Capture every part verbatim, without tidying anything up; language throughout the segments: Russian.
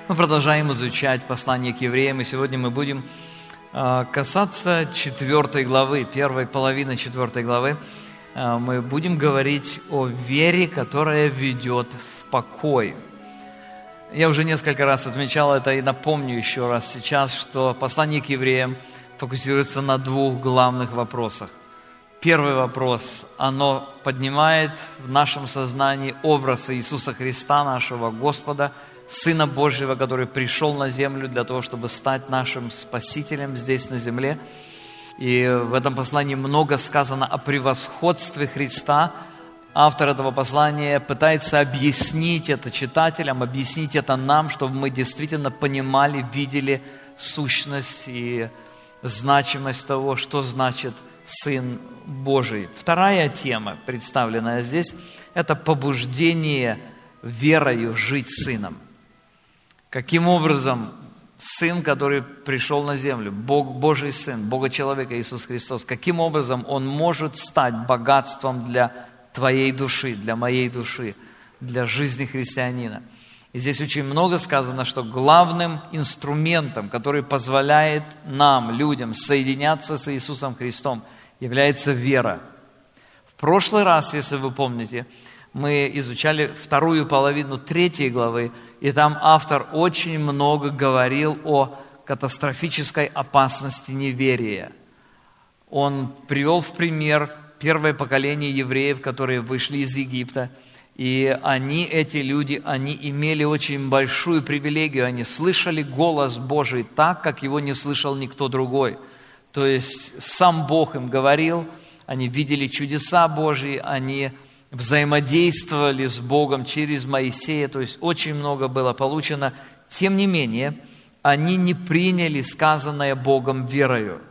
Мы продолжаем изучать послание к евреям, и сегодня мы будем касаться четвертой главы, первой половины четвертой главы. Мы будем говорить о вере, которая ведет в покой. Я уже несколько раз отмечал это и напомню еще раз сейчас, что послание к евреям фокусируется на двух главных вопросах. Первый вопрос, оно поднимает в нашем сознании образ Иисуса Христа, нашего Господа, Сына Божьего, который пришел на землю для того, чтобы стать нашим Спасителем здесь на земле. И в этом послании много сказано о превосходстве Христа. Автор этого послания пытается объяснить это читателям, объяснить это нам, чтобы мы действительно понимали, видели сущность и значимость того, что значит Сын Божий. Вторая тема, представленная здесь, это побуждение верою жить Сыном. Каким образом Сын, который пришел на землю, Бог, Божий Сын, Бога-человека Иисус Христос, каким образом Он может стать богатством для твоей души, для моей души, для жизни христианина? И здесь очень много сказано, что главным инструментом, который позволяет нам, людям, соединяться с Иисусом Христом, является вера. В прошлый раз, если вы помните, мы изучали вторую половину третьей главы, и там автор очень много говорил о катастрофической опасности неверия. Он привел в пример первое поколение евреев, которые вышли из Египта, и они, эти люди, они имели очень большую привилегию, они слышали голос Божий так, как его не слышал никто другой. То есть сам Бог им говорил, они видели чудеса Божьи, они взаимодействовали с Богом через Моисея, то есть очень много было получено. Тем не менее, они не приняли сказанное Богом верою.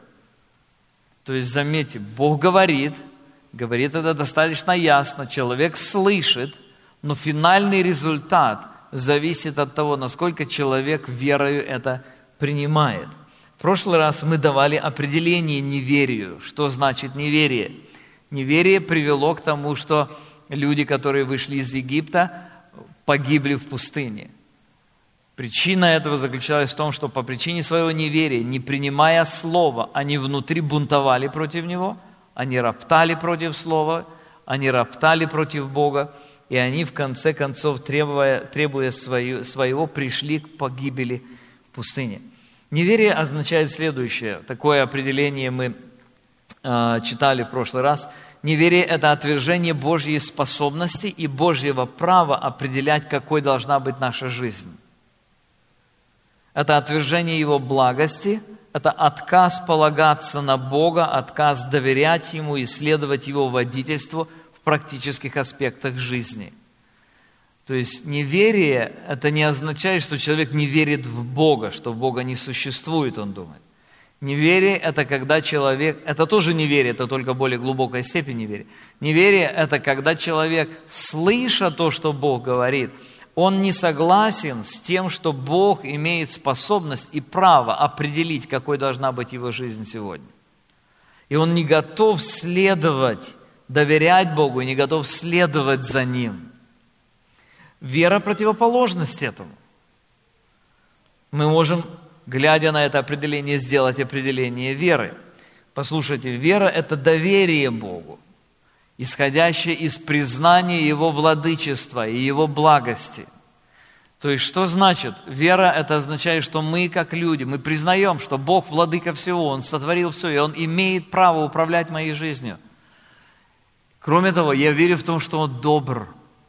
То есть, заметьте, Бог говорит, говорит это достаточно ясно, человек слышит, но финальный результат зависит от того, насколько человек верою это принимает. В прошлый раз мы давали определение неверию. Что значит неверие? Неверие привело к тому, что люди, которые вышли из Египта, погибли в пустыне. Причина этого заключалась в том, что по причине своего неверия, не принимая слова, они внутри бунтовали против него, они роптали против слова, они роптали против Бога, и они в конце концов, требуя, требуя свою, своего, пришли к погибели в пустыне. Неверие означает следующее. Такое определение мы э, читали в прошлый раз. Неверие – это отвержение Божьей способности и Божьего права определять, какой должна быть наша жизнь. Это отвержение Его благости, это отказ полагаться на Бога, отказ доверять Ему и следовать Его водительству в практических аспектах жизни. То есть неверие – это не означает, что человек не верит в Бога, что Бога не существует, он думает. Неверие – это когда человек, это тоже неверие, это только более глубокая степень неверия. Неверие – это когда человек, слыша то, что Бог говорит, он не согласен с тем, что Бог имеет способность и право определить, какой должна быть его жизнь сегодня. И он не готов следовать, доверять Богу, и не готов следовать за Ним. Вера – противоположность этому. Мы можем, глядя на это определение, сделать определение веры. Послушайте, вера – это доверие Богу, исходящее из признания Его владычества и Его благости. То есть, что значит? Вера – это означает, что мы, как люди, мы признаем, что Бог владыка всего, Он сотворил все, и Он имеет право управлять моей жизнью. Кроме того, я верю в том, что Он добр,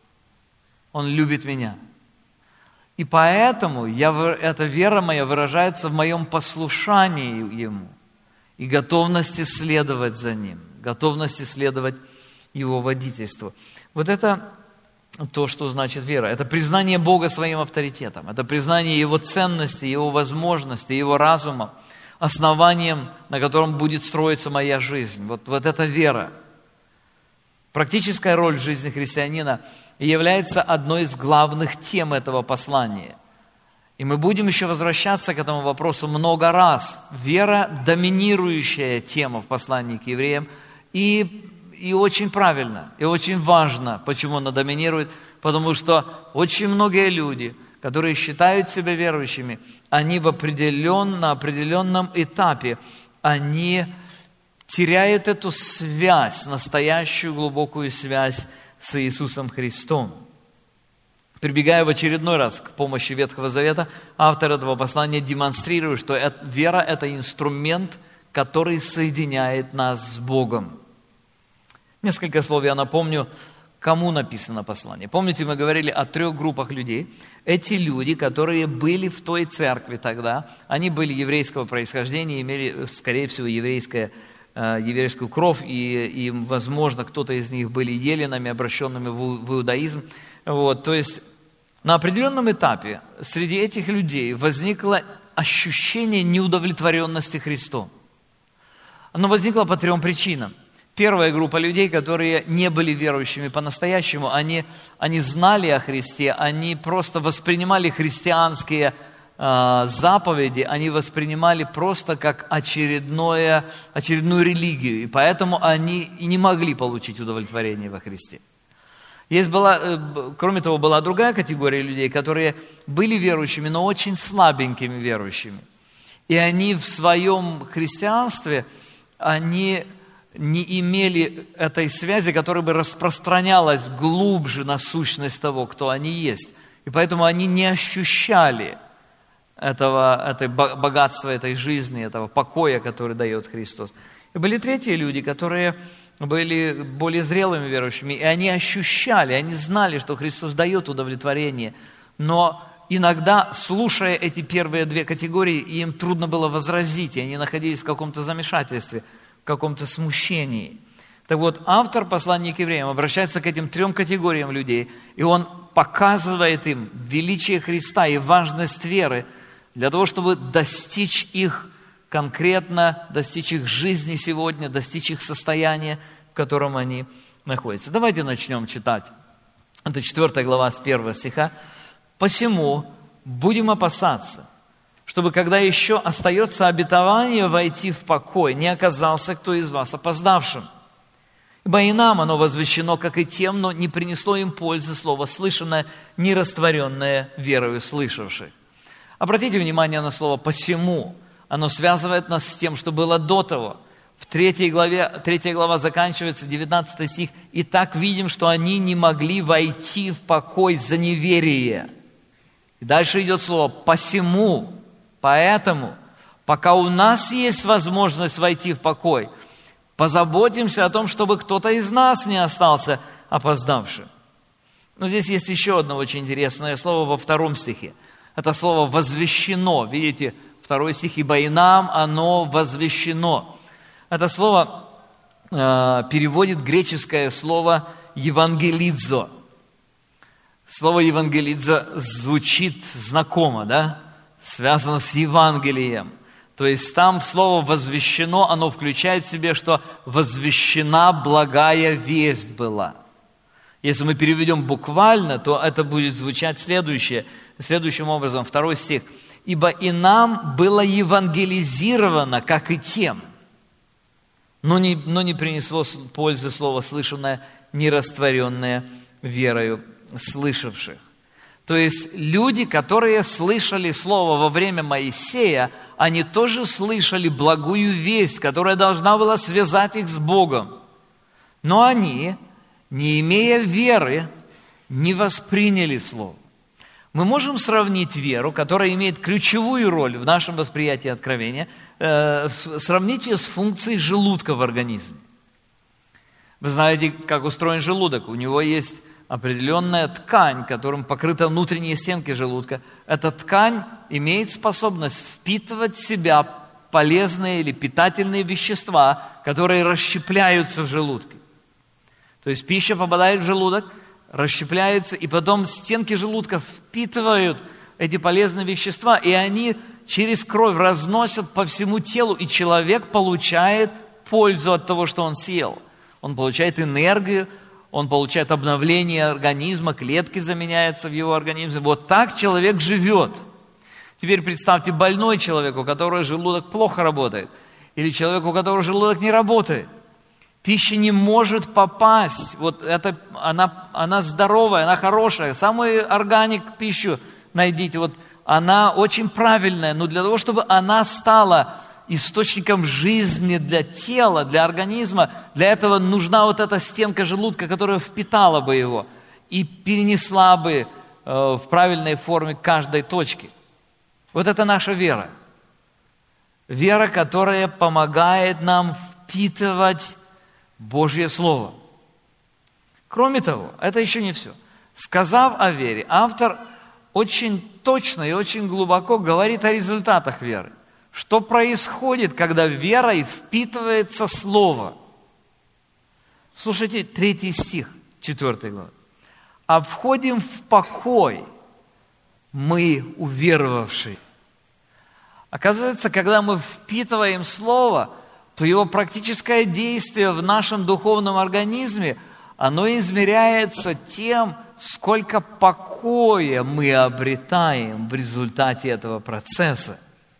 Он любит меня. И поэтому я, эта вера моя выражается в моем послушании Ему и готовности следовать за Ним, готовности следовать Его водительству. Вот это то, что значит вера. Это признание Бога своим авторитетом, это признание Его ценности, Его возможности, Его разума, основанием, на котором будет строиться моя жизнь. Вот, вот это вера. Практическая роль в жизни христианина является одной из главных тем этого послания. И мы будем еще возвращаться к этому вопросу много раз. Вера – доминирующая тема в послании к евреям. И, и очень правильно, и очень важно, почему она доминирует. Потому что очень многие люди, которые считают себя верующими, они в определен, на определенном этапе, они теряют эту связь, настоящую глубокую связь с Иисусом Христом. Прибегая в очередной раз к помощи Ветхого Завета, автор этого послания демонстрирует, что вера – это инструмент, который соединяет нас с Богом. Несколько слов я напомню, кому написано послание. Помните, мы говорили о трех группах людей. Эти люди, которые были в той церкви тогда, они были еврейского происхождения, имели, скорее всего, еврейское, э, еврейскую кровь, и, и, возможно, кто-то из них были еленами, обращенными в, в иудаизм. Вот, то есть на определенном этапе среди этих людей возникло ощущение неудовлетворенности Христом. Оно возникло по трем причинам. Первая группа людей, которые не были верующими по-настоящему, они, они знали о Христе, они просто воспринимали христианские э, заповеди, они воспринимали просто как очередное, очередную религию, и поэтому они и не могли получить удовлетворение во Христе. Есть была, э, кроме того, была другая категория людей, которые были верующими, но очень слабенькими верующими. И они в своем христианстве, они не имели этой связи, которая бы распространялась глубже на сущность того, кто они есть. И поэтому они не ощущали этого, этой богатства этой жизни, этого покоя, который дает Христос. И были третьи люди, которые были более зрелыми верующими, и они ощущали, они знали, что Христос дает удовлетворение, но иногда, слушая эти первые две категории, им трудно было возразить, и они находились в каком-то замешательстве, в каком-то смущении. Так вот, автор послания к евреям обращается к этим трем категориям людей, и он показывает им величие Христа и важность веры для того, чтобы достичь их конкретно, достичь их жизни сегодня, достичь их состояния, в котором они находятся. Давайте начнем читать. Это четвёртая глава с первого стиха. «Посему будем опасаться, чтобы, когда еще остается обетование войти в покой, не оказался кто из вас опоздавшим. Ибо и нам оно возвещено, как и тем, но не принесло им пользы слово слышанное, не растворенное верою слышавших». Обратите внимание на слово «посему». Оно связывает нас с тем, что было до того. В третьей главе, третья глава заканчивается, девятнадцатый стих. «И так видим, что они не могли войти в покой за неверие». И дальше идет слово «посему». Поэтому, пока у нас есть возможность войти в покой, позаботимся о том, чтобы кто-то из нас не остался опоздавшим. Но здесь есть еще одно очень интересное слово во втором стихе. Это слово «возвещено». Видите, второй стих, «ибо и нам оно возвещено». Это слово э, переводит греческое слово «евангелидзо». Слово «евангелидзо» звучит знакомо, да? Связано с Евангелием. То есть там слово «возвещено», оно включает в себе, что возвещена благая весть была. Если мы переведем буквально, то это будет звучать следующее, следующим образом, второй стих. «Ибо и нам было евангелизировано, как и тем, но не, но не принесло пользы слово слышанное, не растворенное верою слышавших». То есть люди, которые слышали слово во время Моисея, они тоже слышали благую весть, которая должна была связать их с Богом. Но они, не имея веры, не восприняли слово. Мы можем сравнить веру, которая имеет ключевую роль в нашем восприятии откровения, э, сравнить ее с функцией желудка в организме. Вы знаете, как устроен желудок. У него есть определенная ткань, которым покрыта внутренние стенки желудка. Эта ткань имеет способность впитывать в себя полезные или питательные вещества, которые расщепляются в желудке. То есть пища попадает в желудок, расщепляется, и потом стенки желудка впитывают эти полезные вещества, и они через кровь разносят по всему телу, и человек получает пользу от того, что он съел. Он получает энергию, он получает обновление организма, клетки заменяются в его организме. Вот так человек живет. Теперь представьте больной человек, у которого желудок плохо работает, или человек, у которого желудок не работает. Пища не может попасть. Вот это, она, она здоровая, она хорошая. Самый органик пищу найдите. Вот она очень правильная, но для того, чтобы она стала источником жизни для тела, для организма, для этого нужна вот эта стенка желудка, которая впитала бы его и перенесла бы э, в правильной форме каждой точки. Вот это наша вера. Вера, которая помогает нам впитывать Божье Слово. Кроме того, это еще не все. Сказав о вере, автор очень точно и очень глубоко говорит о результатах веры. Что происходит, когда верой впитывается Слово? Слушайте, третий стих, четвёртой главы. «А входим в покой мы, уверовавшие». Оказывается, когда мы впитываем Слово, то его практическое действие в нашем духовном организме, оно измеряется тем, сколько покоя мы обретаем в результате этого процесса.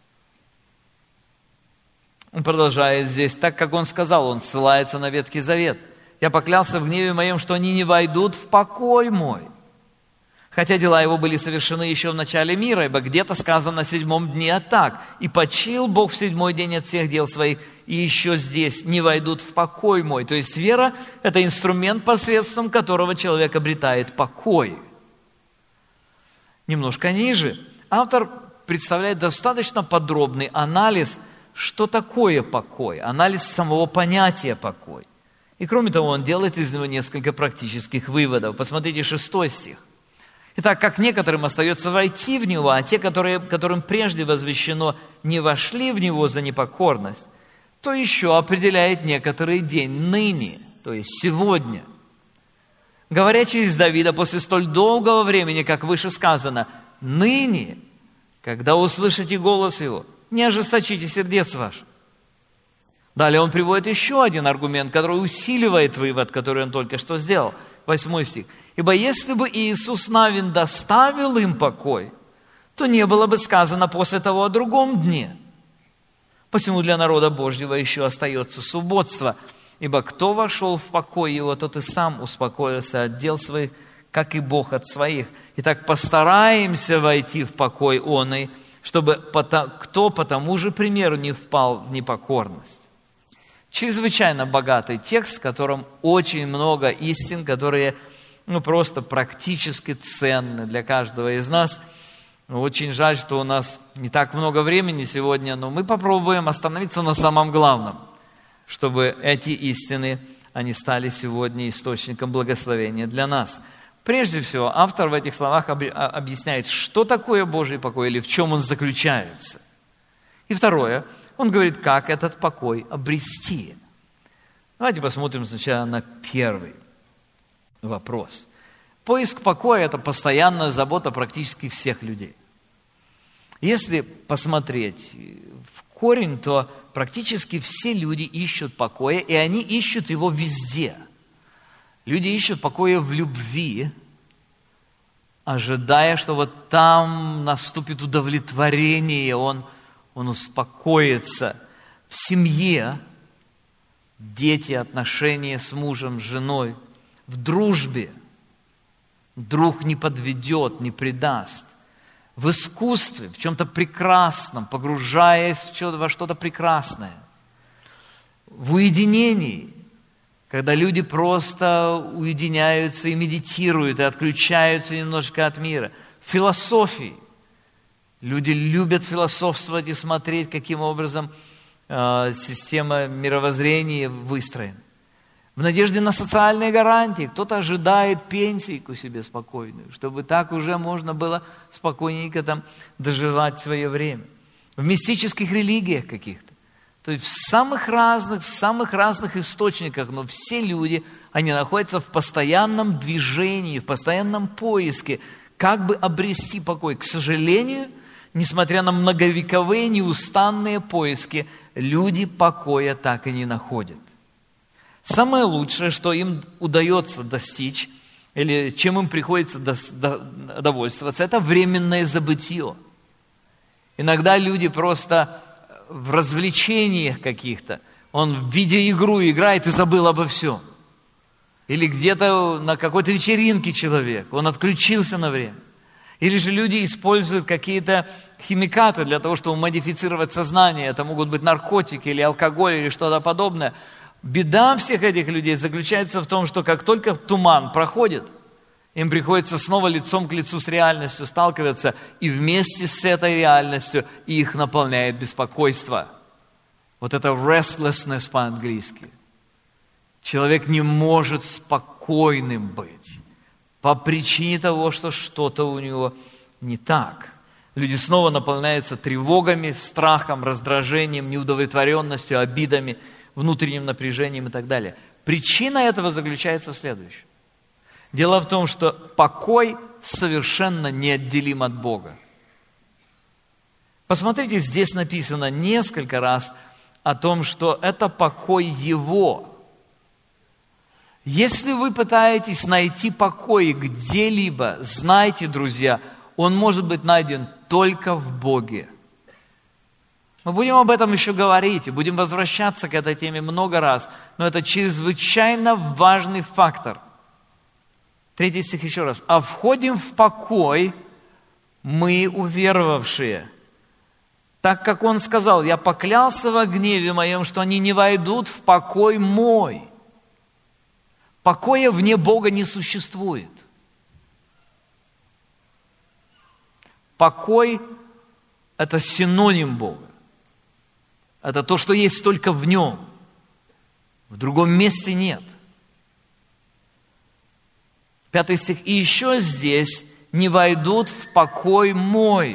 Он продолжает здесь, так как он сказал, он ссылается на Ветхий Завет. «Я поклялся в гневе моем, что они не войдут в покой мой». Хотя дела его были совершены еще в начале мира, ибо где-то сказано на седьмом дне так. «И почил Бог в седьмой день от всех дел своих, и еще здесь не войдут в покой мой». То есть вера – это инструмент, посредством которого человек обретает покой. Немножко ниже автор представляет достаточно подробный анализ, что такое покой, анализ самого понятия покой. И кроме того, он делает из него несколько практических выводов. Посмотрите шестой стих. «Итак, как некоторым остается войти в него, а те, которые, которым прежде возвещено, не вошли в него за непокорность, то еще определяет некоторый день ныне, то есть сегодня. Говоря через Давида после столь долгого времени, как выше сказано, ныне, когда услышите голос его, не ожесточите сердец ваших». Далее он приводит еще один аргумент, который усиливает вывод, который он только что сделал. Восьмой стих. «Ибо если бы Иисус Навин доставил им покой, то не было бы сказано после того о другом дне. Посему для народа Божьего еще остается субботство, ибо кто вошел в покой его, тот и сам успокоился от дел своих, как и Бог от своих. Итак, постараемся войти в покой оный, чтобы кто по тому же примеру не впал в непокорность». Чрезвычайно богатый текст, в котором очень много истин, которые ну, просто практически ценны для каждого из нас. Очень жаль, что у нас не так много времени сегодня, но мы попробуем остановиться на самом главном, чтобы эти истины, они стали сегодня источником благословения для нас. Прежде всего, автор в этих словах объясняет, что такое Божий покой или в чем он заключается. И второе, он говорит, как этот покой обрести. Давайте посмотрим сначала на первый вопрос. Поиск покоя – это постоянная забота практически всех людей. Если посмотреть в корень, то практически все люди ищут покоя, и они ищут его везде. Люди ищут покоя в любви, ожидая, что вот там наступит удовлетворение, он, он успокоится. В семье, дети, отношения с мужем, с женой, в дружбе, друг не подведет, не предаст. В искусстве, в чем-то прекрасном, погружаясь во что-то прекрасное. В уединении, когда люди просто уединяются и медитируют, и отключаются немножко от мира. В философии. Люди любят философствовать и смотреть, каким образом э, система мировоззрения выстроена. В надежде на социальные гарантии. Кто-то ожидает пенсийку себе спокойную, чтобы так уже можно было спокойненько там доживать свое время. В мистических религиях каких-то. То есть в самых разных, в самых разных источниках, но все люди, они находятся в постоянном движении, в постоянном поиске, как бы обрести покой. К сожалению, несмотря на многовековые неустанные поиски, люди покоя так и не находят. Самое лучшее, что им удается достичь, или чем им приходится довольствоваться, это временное забытье. Иногда люди просто в развлечениях каких-то, он в видеоигру играет и забыл обо всем. Или где-то на какой-то вечеринке человек, он отключился на время. Или же люди используют какие-то химикаты для того, чтобы модифицировать сознание. Это могут быть наркотики или алкоголь или что-то подобное. Беда всех этих людей заключается в том, что как только туман проходит, им приходится снова лицом к лицу с реальностью сталкиваться, и вместе с этой реальностью их наполняет беспокойство. Вот это restlessness по-английски. Человек не может спокойным быть по причине того, что что-то у него не так. Люди снова наполняются тревогами, страхом, раздражением, неудовлетворенностью, обидами, внутренним напряжением и так далее. Причина этого заключается в следующем. Дело в том, что покой совершенно неотделим от Бога. Посмотрите, здесь написано несколько раз о том, что это покой Его. Если вы пытаетесь найти покой где-либо, знайте, друзья, он может быть найден только в Боге. Мы будем об этом еще говорить, и будем возвращаться к этой теме много раз, но это чрезвычайно важный фактор. Третий стих еще раз. «А входим в покой мы, уверовавшие, так как Он сказал, я поклялся во гневе моем, что они не войдут в покой мой». Покоя вне Бога не существует. Покой – это синоним Бога. Это то, что есть только в Нем. В другом месте нет. Пятый стих. «И еще здесь не войдут в покой мой».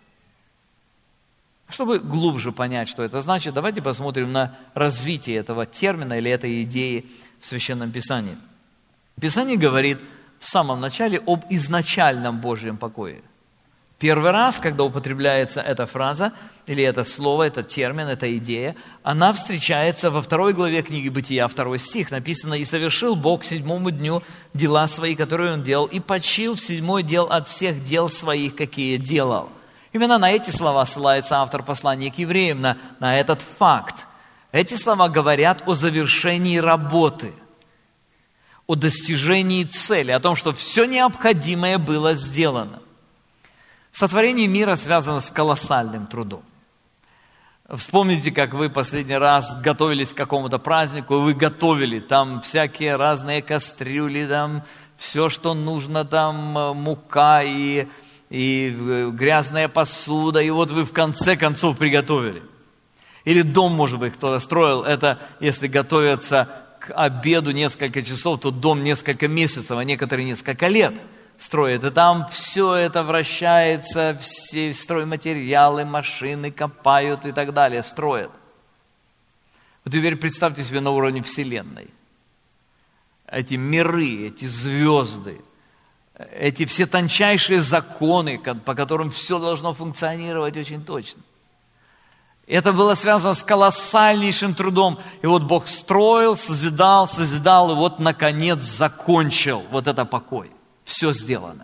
Чтобы глубже понять, что это значит, давайте посмотрим на развитие этого термина или этой идеи в Священном Писании. Писание говорит в самом начале об изначальном Божьем покое. Первый раз, когда употребляется эта фраза, или это слово, этот термин, эта идея, она встречается во второй главе книги Бытия, второй стих. Написано, «И совершил Бог к седьмому дню дела свои, которые Он делал, и почил в седьмой дел от всех дел своих, какие делал». Именно на эти слова ссылается автор послания к евреям, на, на этот факт. Эти слова говорят о завершении работы, о достижении цели, о том, что все необходимое было сделано. Сотворение мира связано с колоссальным трудом. Вспомните, как вы последний раз готовились к какому-то празднику, вы готовили там всякие разные кастрюли, там все, что нужно, там мука и, и грязная посуда, и вот вы в конце концов приготовили. Или дом, может быть, кто-то строил, это если готовятся к обеду несколько часов, то дом несколько месяцев, а некоторые несколько лет строят. И там все это вращается, все стройматериалы, машины копают и так далее, строят. Вот теперь представьте себе на уровне Вселенной. Эти миры, эти звезды, эти все тончайшие законы, по которым все должно функционировать очень точно. Это было связано с колоссальнейшим трудом. И вот Бог строил, созидал, созидал, и вот, наконец, закончил вот это покой. Все сделано.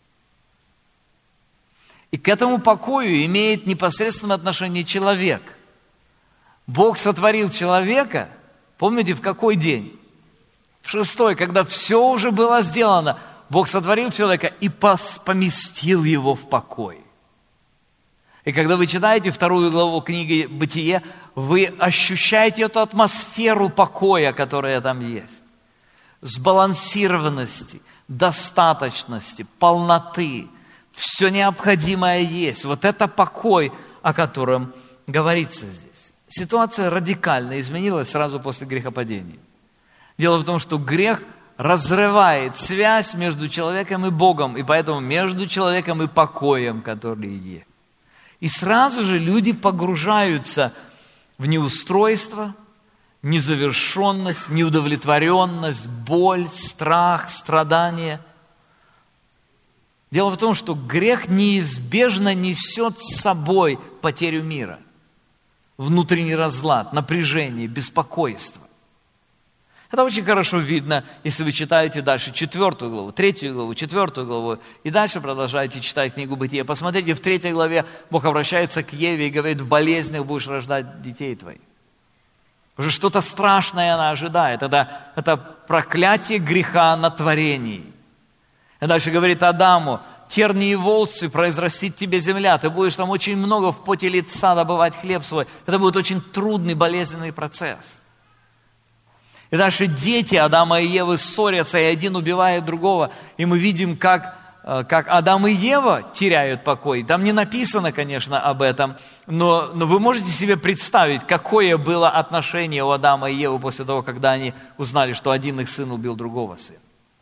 И к этому покою имеет непосредственное отношение человек. Бог сотворил человека, помните, в какой день? В шестой, когда все уже было сделано. Бог сотворил человека и поместил его в покой. И когда вы читаете вторую главу книги «Бытие», вы ощущаете эту атмосферу покоя, которая там есть. Сбалансированности, достаточности, полноты. Все необходимое есть. Вот это покой, о котором говорится здесь. Ситуация радикально изменилась сразу после грехопадения. Дело в том, что грех разрывает связь между человеком и Богом, и поэтому между человеком и покоем, который есть. И сразу же люди погружаются в неустройство, незавершенность, неудовлетворенность, боль, страх, страдания. Дело в том, что грех неизбежно несет с собой потерю мира, внутренний разлад, напряжение, беспокойство. Это очень хорошо видно, если вы читаете дальше четвертую главу, третью главу, четвертую главу, и дальше продолжаете читать книгу Бытия. Посмотрите, в третьей главе Бог обращается к Еве и говорит, в болезнях будешь рождать детей твоих. Уже что-то страшное она ожидает. Это, это проклятие греха на творении. И дальше говорит Адаму, тернии и волцы произрастит тебе земля, ты будешь там очень много в поте лица добывать хлеб свой. Это будет очень трудный, болезненный процесс. И дальше дети Адама и Евы ссорятся, и один убивает другого. И мы видим, как, как Адам и Ева теряют покой. Там не написано, конечно, об этом, но, но вы можете себе представить, какое было отношение у Адама и Евы после того, когда они узнали, что один их сын убил другого сына.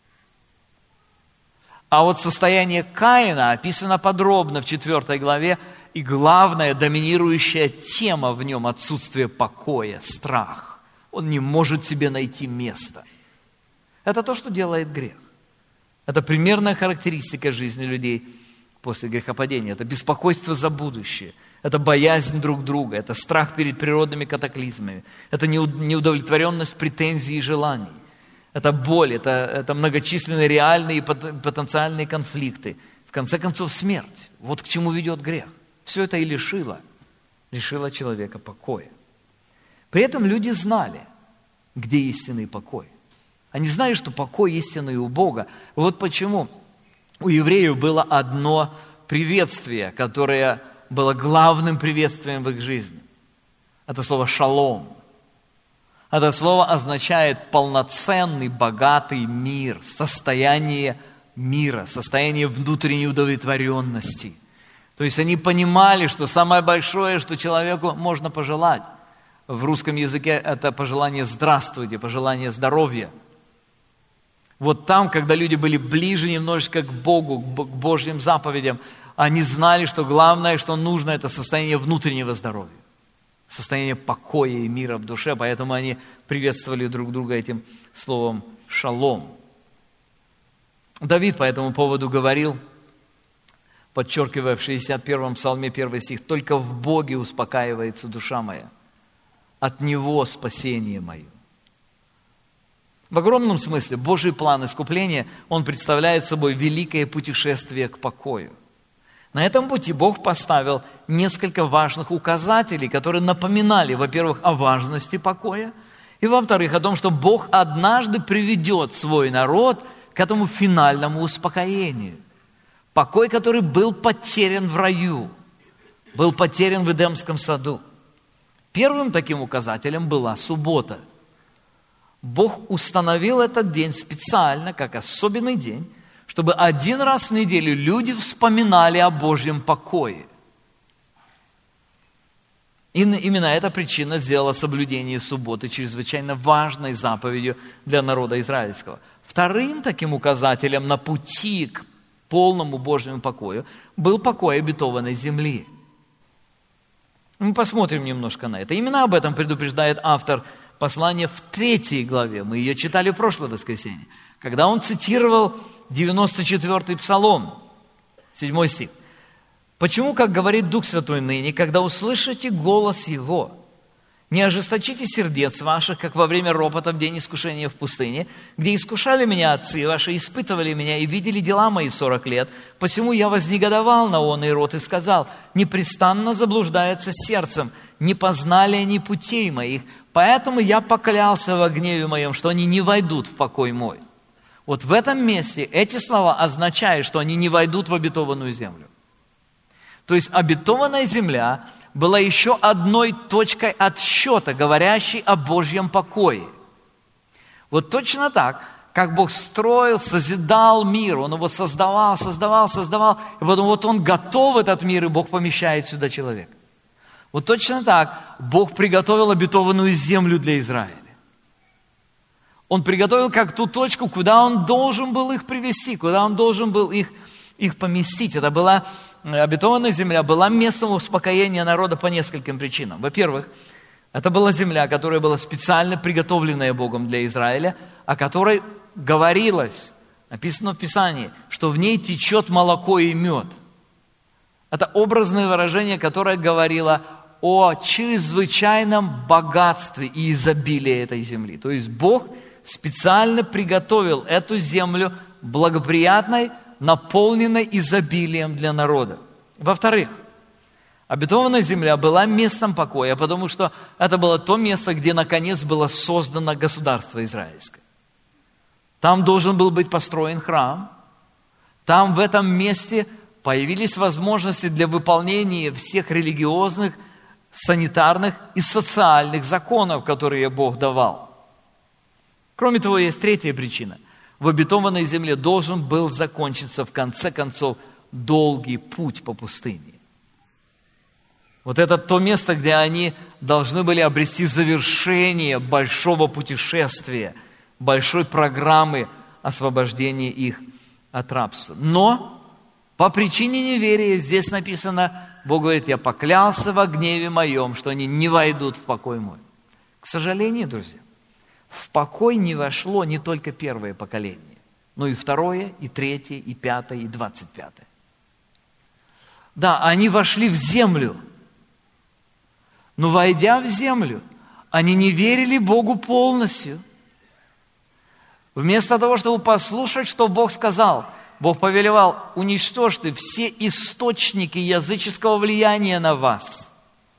А вот состояние Каина описано подробно в четвёртой главе, и главная доминирующая тема в нем – отсутствие покоя, страх. Он не может себе найти место. Это то, что делает грех. Это примерная характеристика жизни людей после грехопадения. Это беспокойство за будущее. Это боязнь друг друга. Это страх перед природными катаклизмами. Это неудовлетворенность претензий и желаний. Это боль. Это, это многочисленные реальные и потенциальные конфликты. В конце концов, смерть. Вот к чему ведет грех. Все это и лишило, лишило человека покоя. При этом люди знали, где истинный покой. Они знали, что покой истинный у Бога. Вот почему у евреев было одно приветствие, которое было главным приветствием в их жизни. Это слово «шалом». Это слово означает полноценный, богатый мир, состояние мира, состояние внутренней удовлетворенности. То есть они понимали, что самое большое, что человеку можно пожелать, в русском языке это пожелание «здравствуйте», пожелание здоровья. Вот там, когда люди были ближе немножечко к Богу, к Божьим заповедям, они знали, что главное, что нужно, это состояние внутреннего здоровья, состояние покоя и мира в душе, поэтому они приветствовали друг друга этим словом «шалом». Давид по этому поводу говорил, подчеркивая в шестьдесят первом псалме первый стих: «Только в Боге успокаивается душа моя, от Него спасение мое». В огромном смысле Божий план искупления, он представляет собой великое путешествие к покою. На этом пути Бог поставил несколько важных указателей, которые напоминали, во-первых, о важности покоя, и, во-вторых, о том, что Бог однажды приведет свой народ к этому финальному успокоению. Покой, который был потерян в раю, был потерян в Эдемском саду. Первым таким указателем была суббота. Бог установил этот день специально, как особенный день, чтобы один раз в неделю люди вспоминали о Божьем покое. И именно эта причина сделала соблюдение субботы чрезвычайно важной заповедью для народа израильского. Вторым таким указателем на пути к полному Божьему покою был покой обетованной земли. Мы посмотрим немножко на это. Именно об этом предупреждает автор послания в третьей главе. Мы ее читали в прошлое воскресенье, когда он цитировал девяносто четвёртый псалом, седьмой стих. «Почему, как говорит Дух Святой ныне, когда услышите голос Его, не ожесточите сердец ваших, как во время ропота в день искушения в пустыне, где искушали меня отцы ваши, испытывали меня и видели дела мои сорок лет. Посему я вознегодовал на он и рот и сказал: непрестанно заблуждается сердцем, не познали они путей моих, поэтому я поклялся во гневе моем, что они не войдут в покой мой». Вот в этом месте эти слова означают, что они не войдут в обетованную землю. То есть обетованная земля была еще одной точкой отсчета, говорящей о Божьем покое. Вот точно так, как Бог строил, созидал мир, Он его создавал, создавал, создавал, и потом вот Он готов этот мир, и Бог помещает сюда человека. Вот точно так Бог приготовил обетованную землю для Израиля. Он приготовил как ту точку, куда Он должен был их привести, куда Он должен был их, их поместить. Это была обетованная земля, была местом успокоения народа по нескольким причинам. Во-первых, это была земля, которая была специально приготовленная Богом для Израиля, о которой говорилось, написано в Писании, что в ней течет молоко и мед. Это образное выражение, которое говорило о чрезвычайном богатстве и изобилии этой земли. То есть Бог специально приготовил эту землю благоприятной, наполненной изобилием для народа. Во-вторых, обетованная земля была местом покоя, потому что это было то место, где наконец было создано государство израильское. Там должен был быть построен храм, Там, в этом месте, появились возможности для выполнения всех религиозных, санитарных и социальных законов, которые Бог давал. Кроме того, есть третья причина. В обетованной земле должен был закончиться, в конце концов, долгий путь по пустыне. Вот это то место, где они должны были обрести завершение большого путешествия, большой программы освобождения их от рабства. Но по причине неверия, здесь написано, Бог говорит, я поклялся во гневе моем, что они не войдут в покой мой. К сожалению, друзья, в покой не вошло не только первое поколение, но и второе, и третье, и пятое, и двадцать пятое. Да, они вошли в землю, но войдя в землю, они не верили Богу полностью. Вместо того, чтобы послушать, что Бог сказал, Бог повелевал, уничтожьте все источники языческого влияния на вас.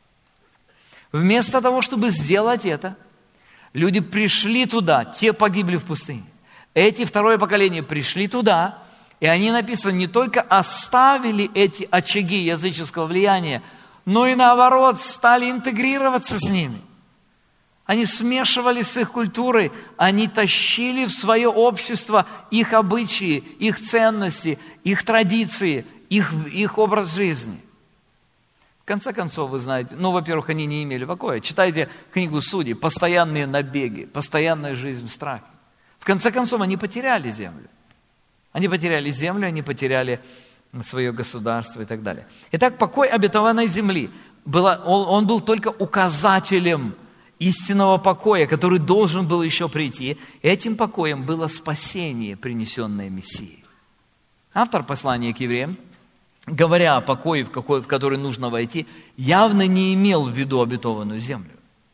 Вместо того, чтобы сделать это, люди пришли туда, те погибли в пустыне. Эти, второе поколение, пришли туда, и они, написано, не только оставили эти очаги языческого влияния, но и наоборот стали интегрироваться с ними. Они смешивались с их культурой, они тащили в свое общество их обычаи, их ценности, их традиции, их, их образ жизни. В конце концов, вы знаете, ну, во-первых, они не имели покоя. Читайте книгу Судей, постоянные набеги, постоянная жизнь в страхе. В конце концов, они потеряли землю. Они потеряли землю, они потеряли свое государство и так далее. Итак, покой обетованной земли, было, он, он был только указателем истинного покоя, который должен был еще прийти. Этим покоем было спасение, принесенное Мессией. Автор послания к евреям, говоря о покое, в, какой, в который нужно войти, явно не имел в виду обетованную землю.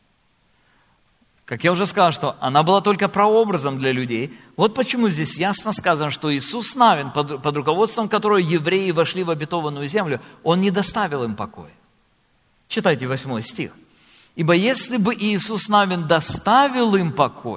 Как я уже сказал, что она была только прообразом для людей. Вот почему здесь ясно сказано, что Иисус Навин, под, под руководством которого евреи вошли в обетованную землю, Он не доставил им покоя. Читайте восьмой стих. «Ибо если бы Иисус Навин доставил им покой,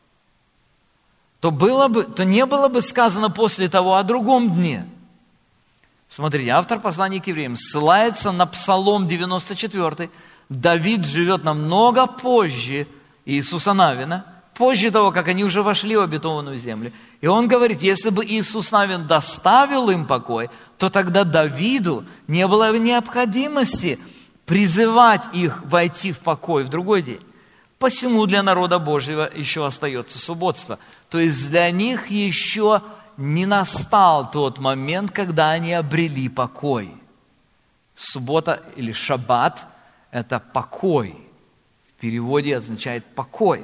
то, было бы, то не было бы сказано после того о другом дне». Смотрите, автор послания к евреям ссылается на Псалом девяносто четыре. Давид живет намного позже Иисуса Навина, позже того, как они уже вошли в обетованную землю. И он говорит, если бы Иисус Навин доставил им покой, то тогда Давиду не было необходимости призывать их войти в покой в другой день. Посему для народа Божьего еще остается субботство. То есть для них еще не настал тот момент, когда они обрели покой. Суббота или шаббат – это покой. В переводе означает покой.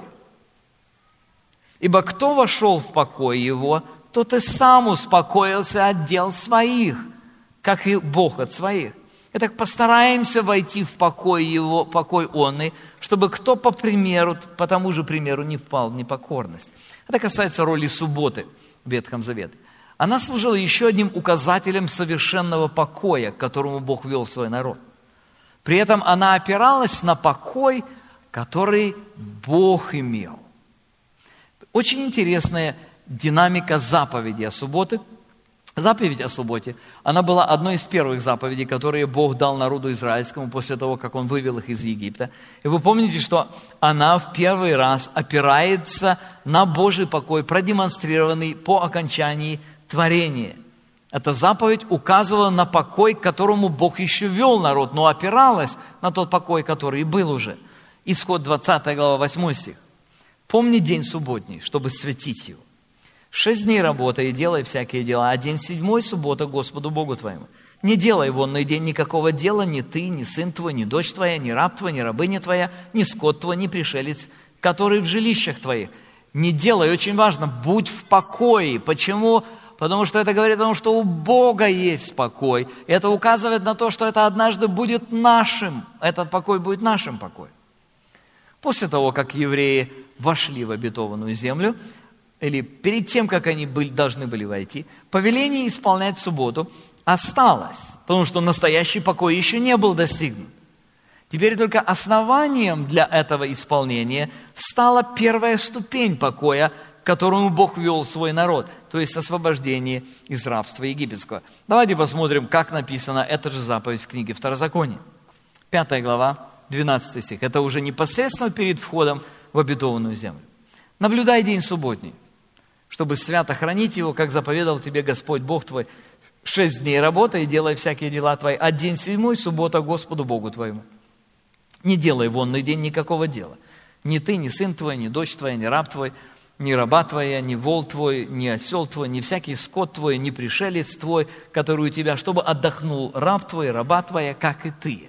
Ибо кто вошел в покой его, тот и сам успокоился от дел своих, как и Бог от своих. Итак, постараемся войти в покой его, покой онный, чтобы кто по примеру, по тому же примеру не впал в непокорность. Это касается роли субботы в Ветхом Завете. Она служила еще одним указателем совершенного покоя, к которому Бог вел свой народ. При этом она опиралась на покой, который Бог имел. Очень интересная динамика заповеди о субботе. Заповедь о субботе, она была одной из первых заповедей, которые Бог дал народу израильскому после того, как Он вывел их из Египта. И вы помните, что она в первый раз опирается на Божий покой, продемонстрированный по окончании творения. Эта заповедь указывала на покой, к которому Бог еще вел народ, но опиралась на тот покой, который был уже. Исход двадцатая глава, восьмой стих. «Помни день субботний, чтобы светить его. Шесть дней работай и делай всякие дела, а день седьмой – суббота Господу Богу твоему. Не делай в онный день никакого дела, ни ты, ни сын твой, ни дочь твоя, ни раб твой, ни рабыня твоя, ни скот твой, ни пришелец, который в жилищах твоих. Не делай, очень важно, будь в покое». Почему? Потому что это говорит о том, что у Бога есть покой. Это указывает на то, что это однажды будет нашим, этот покой будет нашим покоем. После того, как евреи вошли в обетованную землю, или перед тем, как они были, должны были войти, повеление исполнять субботу осталось, потому что настоящий покой еще не был достигнут. Теперь только основанием для этого исполнения стала первая ступень покоя, к которому Бог вел свой народ. то есть освобождение из рабства египетского. Давайте посмотрим, как написана эта же заповедь в книге Второзакония. Пятая глава, двенадцатый стих. Это уже непосредственно перед входом в обетованную землю. «Наблюдай день субботний, чтобы свято хранить его, как заповедал тебе Господь Бог твой. Шесть дней работай и делай всякие дела твои, а день седьмой – суббота Господу Богу твоему. Не делай в онный день никакого дела. Ни ты, ни сын твой, ни дочь твоя, ни раб твой, ни раба твоя, ни вол твой, ни осел твой, ни всякий скот твой, ни пришелец твой, который у тебя, чтобы отдохнул раб твой, раба твоя, как и ты».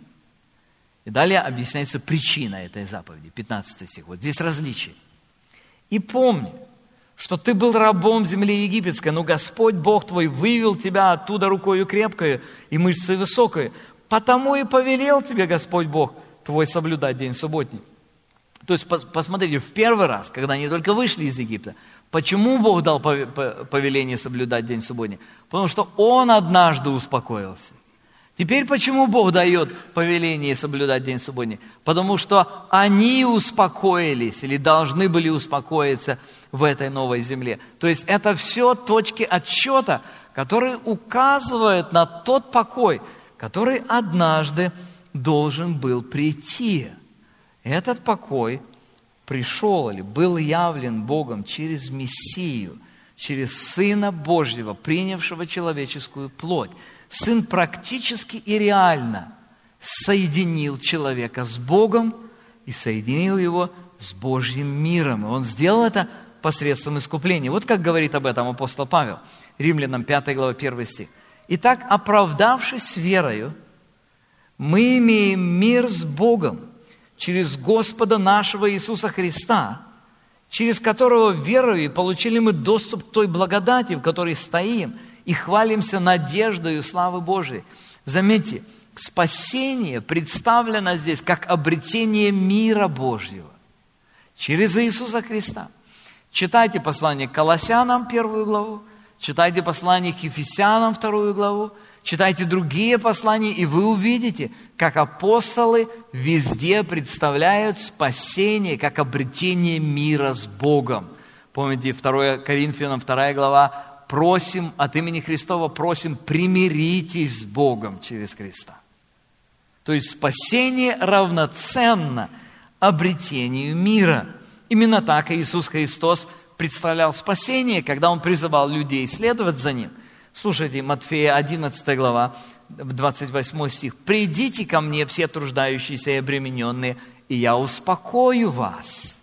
И далее объясняется причина этой заповеди, пятнадцатый стих. Вот здесь различие. «И помни, что ты был рабом в земле египетской, но Господь Бог твой вывел тебя оттуда рукою крепкою и мышцей высокой, потому и повелел тебе Господь Бог твой соблюдать день субботний». То есть, посмотрите, в первый раз, когда они только вышли из Египта, почему Бог дал повеление соблюдать день субботний? Потому что Он однажды успокоился. Теперь почему Бог дает повеление соблюдать день субботний? Потому что они успокоились или должны были успокоиться в этой новой земле. То есть это все точки отсчета, которые указывают на тот покой, который однажды должен был прийти. Этот покой пришел или был явлен Богом через Мессию, через Сына Божьего, принявшего человеческую плоть. Сын практически и реально соединил человека с Богом и соединил его с Божьим миром. И Он сделал это посредством искупления. Вот как говорит об этом апостол Павел. Римлянам пятая глава, первый стих. «Итак, оправдавшись верою, мы имеем мир с Богом через Господа нашего Иисуса Христа, через которого верою получили мы доступ к той благодати, в которой стоим, и хвалимся надеждою славы Божией». Заметьте, спасение представлено здесь как обретение мира Божьего через Иисуса Христа. Читайте послание к Колоссянам, первую главу, читайте послание к Ефесянам, вторую главу, читайте другие послания, и вы увидите, как апостолы везде представляют спасение как обретение мира с Богом. Помните, второе Коринфянам, вторая глава, просим от имени Христова, просим, примиритесь с Богом через Христа. То есть спасение равноценно обретению мира. Именно так Иисус Христос представлял спасение, когда Он призывал людей следовать за Ним. Слушайте, Матфея одиннадцатая глава, двадцать восьмой стих. «Придите ко мне, все труждающиеся и обремененные, и я успокою вас.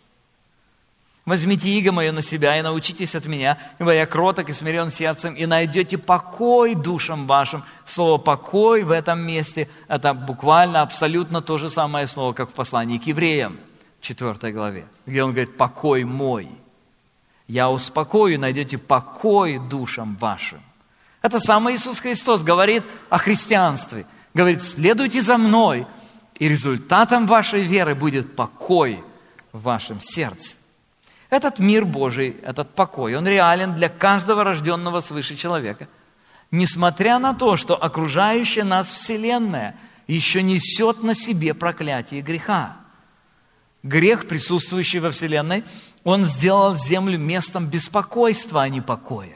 Возьмите иго мое на себя и научитесь от меня, ибо я кроток и смирен сердцем, и найдете покой душам вашим». Слово «покой» в этом месте – это буквально абсолютно то же самое слово, как в послании к евреям, в четвёртой главе, где он говорит «покой мой». «Я успокою, найдете покой душам вашим». Это сам Иисус Христос говорит о христианстве. Говорит: следуйте за мной, и результатом вашей веры будет покой в вашем сердце. Этот мир Божий, этот покой, он реален для каждого рожденного свыше человека. Несмотря на то, что окружающая нас Вселенная еще несет на себе проклятие греха. Грех, присутствующий во Вселенной, он сделал землю местом беспокойства, а не покоя.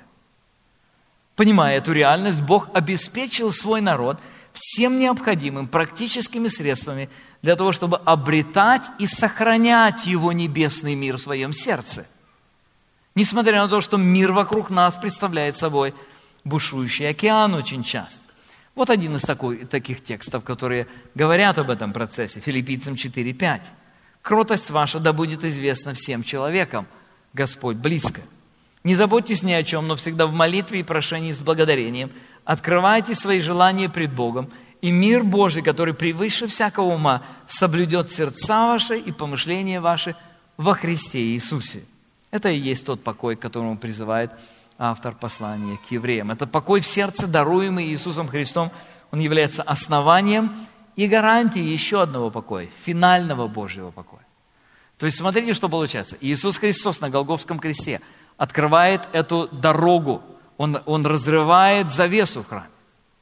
Понимая эту реальность, Бог обеспечил свой народ всем необходимым практическими средствами для того, чтобы обретать и сохранять Его небесный мир в своем сердце. Несмотря на то, что мир вокруг нас представляет собой бушующий океан очень часто. Вот один из такой, таких текстов, которые говорят об этом процессе. Филиппийцам четыре пять. «Кротость ваша да будет известна всем человекам, Господь близко. Не заботьтесь ни о чем, но всегда в молитве и прошении с благодарением открывайте свои желания пред Богом, и мир Божий, который превыше всякого ума, соблюдет сердца ваши и помышления ваши во Христе Иисусе». Это и есть тот покой, к которому призывает автор послания к евреям. Это покой в сердце, даруемый Иисусом Христом. Он является основанием и гарантией еще одного покоя, финального Божьего покоя. То есть смотрите, что получается. Иисус Христос на Голгофском кресте открывает эту дорогу. Он, он разрывает завесу в храме.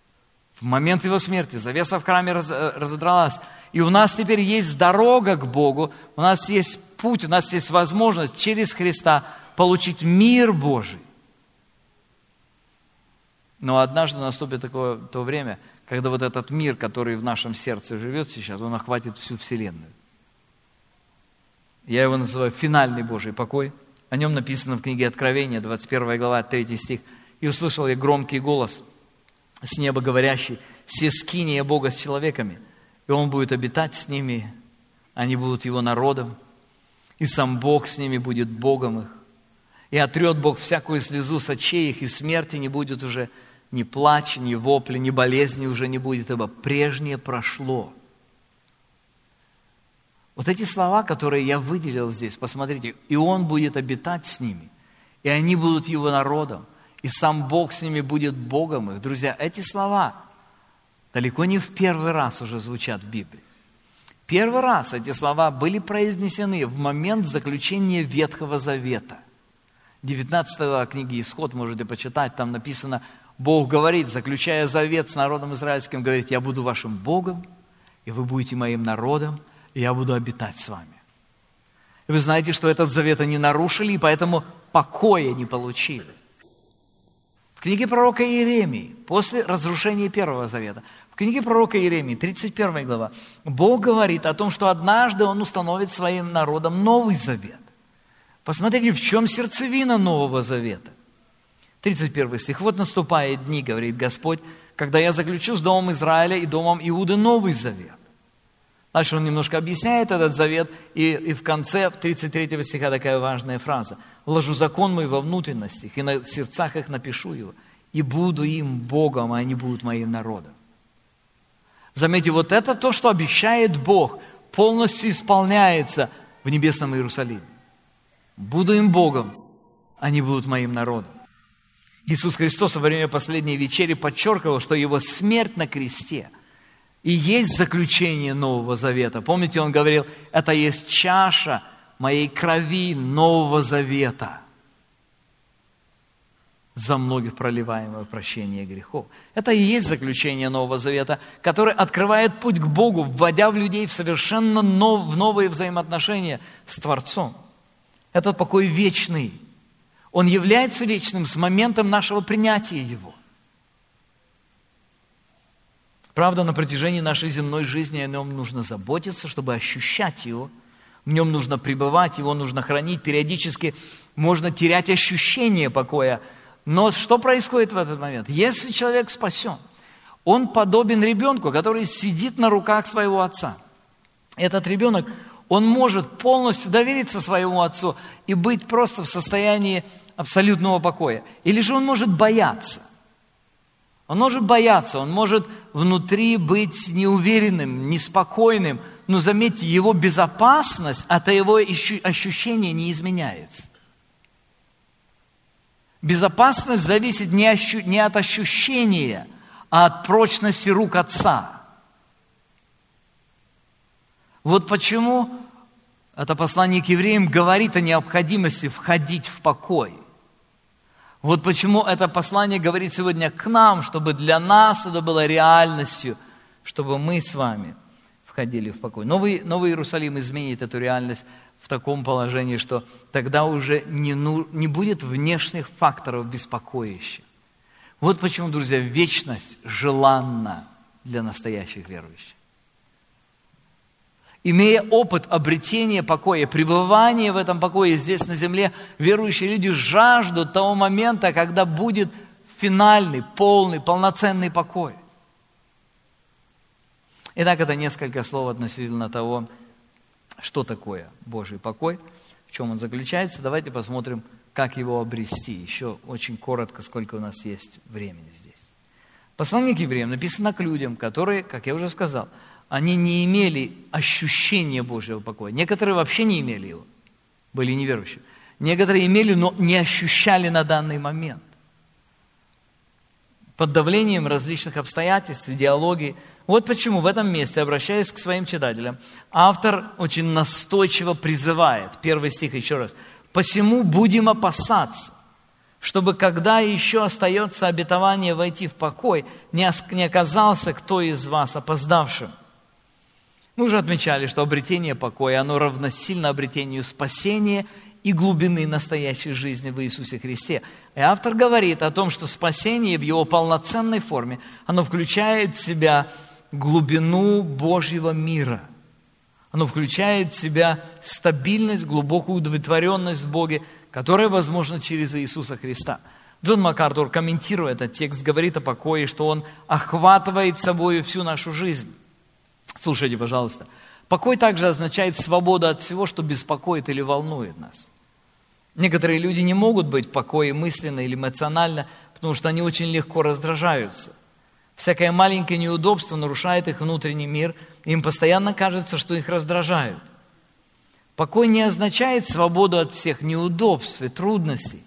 В момент Его смерти завеса в храме раз, разодралась. И у нас теперь есть дорога к Богу, у нас есть путь, у нас есть возможность через Христа получить мир Божий. Но однажды наступит такое то время, когда вот этот мир, который в нашем сердце живет сейчас, он охватит всю вселенную. Я его называю финальный Божий покой. О нем написано в книге Откровения, двадцать первая глава, третий стих. «И услышал я громкий голос с неба говорящий: се скиния Бога с человеками, и Он будет обитать с ними, они будут Его народом, и сам Бог с ними будет Богом их. И отрет Бог всякую слезу с очей их, и смерти не будет уже, ни плача, ни вопли, ни болезни уже не будет, ибо прежнее прошло». Вот эти слова, которые я выделил здесь, посмотрите, «И Он будет обитать с ними, и они будут Его народом, и сам Бог с ними будет Богом их». Друзья, эти слова далеко не в первый раз уже звучат в Библии. Первый раз эти слова были произнесены в момент заключения Ветхого Завета. девятнадцатая глава книги Исход, можете почитать, там написано, Бог говорит, заключая завет с народом израильским, говорит: «Я буду вашим Богом, и вы будете моим народом, и я буду обитать с вами». И вы знаете, что этот завет они нарушили, и поэтому покоя не получили. В книге пророка Иеремии, после разрушения Первого Завета, в книге пророка Иеремии, тридцать первая глава, Бог говорит о том, что однажды Он установит своим народом Новый Завет. Посмотрите, в чем сердцевина Нового Завета. тридцать первый стих. «Вот наступают дни, говорит Господь, когда я заключу с домом Израиля и домом Иуды Новый Завет». Дальше он немножко объясняет этот завет, и, и в конце тридцать третьего стиха такая важная фраза. «Вложу закон мой во внутренностях, и на сердцах их напишу его, и буду им Богом, а они будут моим народом». Заметьте, вот это то, что обещает Бог, полностью исполняется в небесном Иерусалиме. «Буду им Богом, они будут моим народом». Иисус Христос во время последней вечери подчеркивал, что Его смерть на кресте и есть заключение Нового Завета. Помните, Он говорил, это есть чаша моей крови Нового Завета, за многих проливаемое прощение грехов. Это и есть заключение Нового Завета, которое открывает путь к Богу, вводя в людей в совершенно нов, в новые взаимоотношения с Творцом. Этот покой вечный. Он является вечным с моментом нашего принятия Его. Правда, на протяжении нашей земной жизни о нем нужно заботиться, чтобы ощущать его. В нем нужно пребывать, его нужно хранить. Периодически можно терять ощущение покоя. Но что происходит в этот момент? Если человек спасен, он подобен ребенку, который сидит на руках своего отца. Этот ребенок, он может полностью довериться своему отцу и быть просто в состоянии абсолютного покоя. Или же он может бояться. Он может бояться, он может внутри быть неуверенным, неспокойным, но заметьте, его безопасность от его ощущения не изменяется. Безопасность зависит не, ощу... не от ощущения, а от прочности рук Отца. Вот почему это послание к евреям говорит о необходимости входить в покой. Вот почему это послание говорит сегодня к нам, чтобы для нас это было реальностью, чтобы мы с вами входили в покой. Новый, Новый Иерусалим изменит эту реальность в таком положении, что тогда уже не, ну, не будет внешних факторов беспокоящих. Вот почему, друзья, вечность желанна для настоящих верующих. Имея опыт обретения покоя, пребывания в этом покое здесь на земле, верующие люди жаждут того момента, когда будет финальный, полный, полноценный покой. Итак, это несколько слов относительно того, что такое Божий покой, в чем он заключается. Давайте посмотрим, как его обрести. Еще очень коротко, сколько у нас есть времени здесь. Послание к евреям написано к людям, которые, как я уже сказал, они не имели ощущения Божьего покоя. Некоторые вообще не имели его, были неверующими. Некоторые имели, но не ощущали на данный момент. Под давлением различных обстоятельств, идеологий. Вот почему в этом месте, обращаясь к своим читателям, автор очень настойчиво призывает, первый стих еще раз, «Посему будем опасаться, чтобы, когда еще остается обетование войти в покой, не оказался кто из вас опоздавшим». Мы уже отмечали, что обретение покоя, оно равносильно обретению спасения и глубины настоящей жизни в Иисусе Христе. И автор говорит о том, что спасение в его полноценной форме, оно включает в себя глубину Божьего мира. Оно включает в себя стабильность, глубокую удовлетворенность в Боге, которая возможна через Иисуса Христа. Джон МакАртур, комментируя этот текст, говорит о покое, что он охватывает собой всю нашу жизнь. Слушайте, пожалуйста. Покой также означает свободу от всего, что беспокоит или волнует нас. Некоторые люди не могут быть в покое мысленно или эмоционально, потому что они очень легко раздражаются. Всякое маленькое неудобство нарушает их внутренний мир, и им постоянно кажется, что их раздражают. Покой не означает свободу от всех неудобств и трудностей.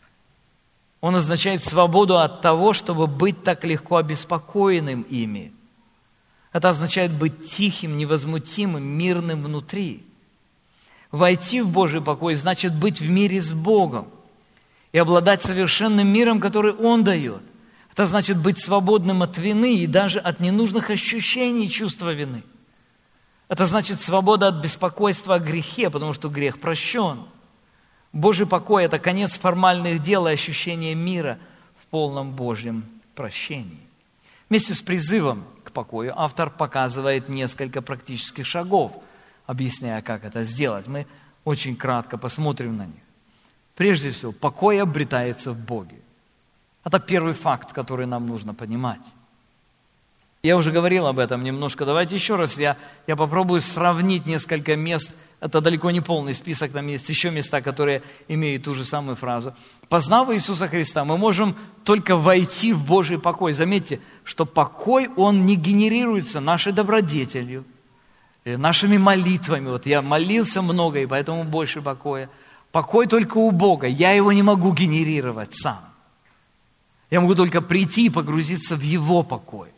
Он означает свободу от того, чтобы быть так легко обеспокоенным ими. Это означает быть тихим, невозмутимым, мирным внутри. Войти в Божий покой значит быть в мире с Богом и обладать совершенным миром, который Он дает. Это значит быть свободным от вины и даже от ненужных ощущений и чувства вины. Это значит свобода от беспокойства о грехе, потому что грех прощен. Божий покой – это конец формальных дел и ощущения мира в полном Божьем прощении. Вместе с призывом к покою автор показывает несколько практических шагов, объясняя, как это сделать. Мы очень кратко посмотрим на них. Прежде всего, покой обретается в Боге. Это первый факт, который нам нужно понимать. Я уже говорил об этом немножко. Давайте еще раз я, я попробую сравнить несколько мест. Это далеко не полный список, там есть еще места, которые имеют ту же самую фразу. Познав Иисуса Христа, мы можем только войти в Божий покой. Заметьте, что покой, он не генерируется нашей добродетелью, нашими молитвами. Вот я молился много, и поэтому больше покоя. Покой только у Бога. Я его не могу генерировать сам. Я могу только прийти и погрузиться в Его покой.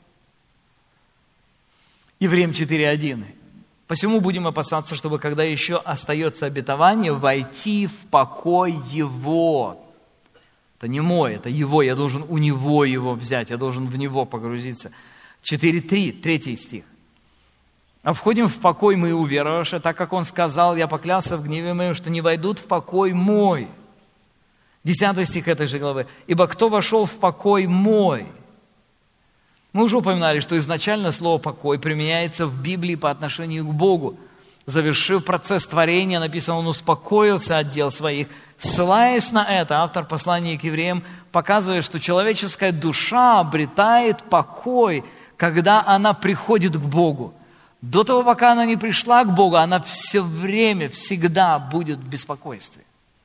Евреям четыре один. Посему будем опасаться, чтобы, когда еще остается обетование, войти в покой Его. Это не мой, это Его. Я должен у Него Его взять, я должен в Него погрузиться. четыре три, третий стих. А входим в покой мы, уверовавшие, так как Он сказал, я поклялся в гневе моем, что не войдут в покой мой. Десятый стих этой же главы. Ибо кто вошел в покой мой? Мы уже упоминали, что изначально слово «покой» применяется в Библии по отношению к Богу. Завершив процесс творения, написано, Он успокоился от дел своих. Ссылаясь на это, автор послания к евреям показывает, что человеческая душа обретает покой, когда она приходит к Богу. До того, пока она не пришла к Богу, она все время, всегда будет в беспокойстве.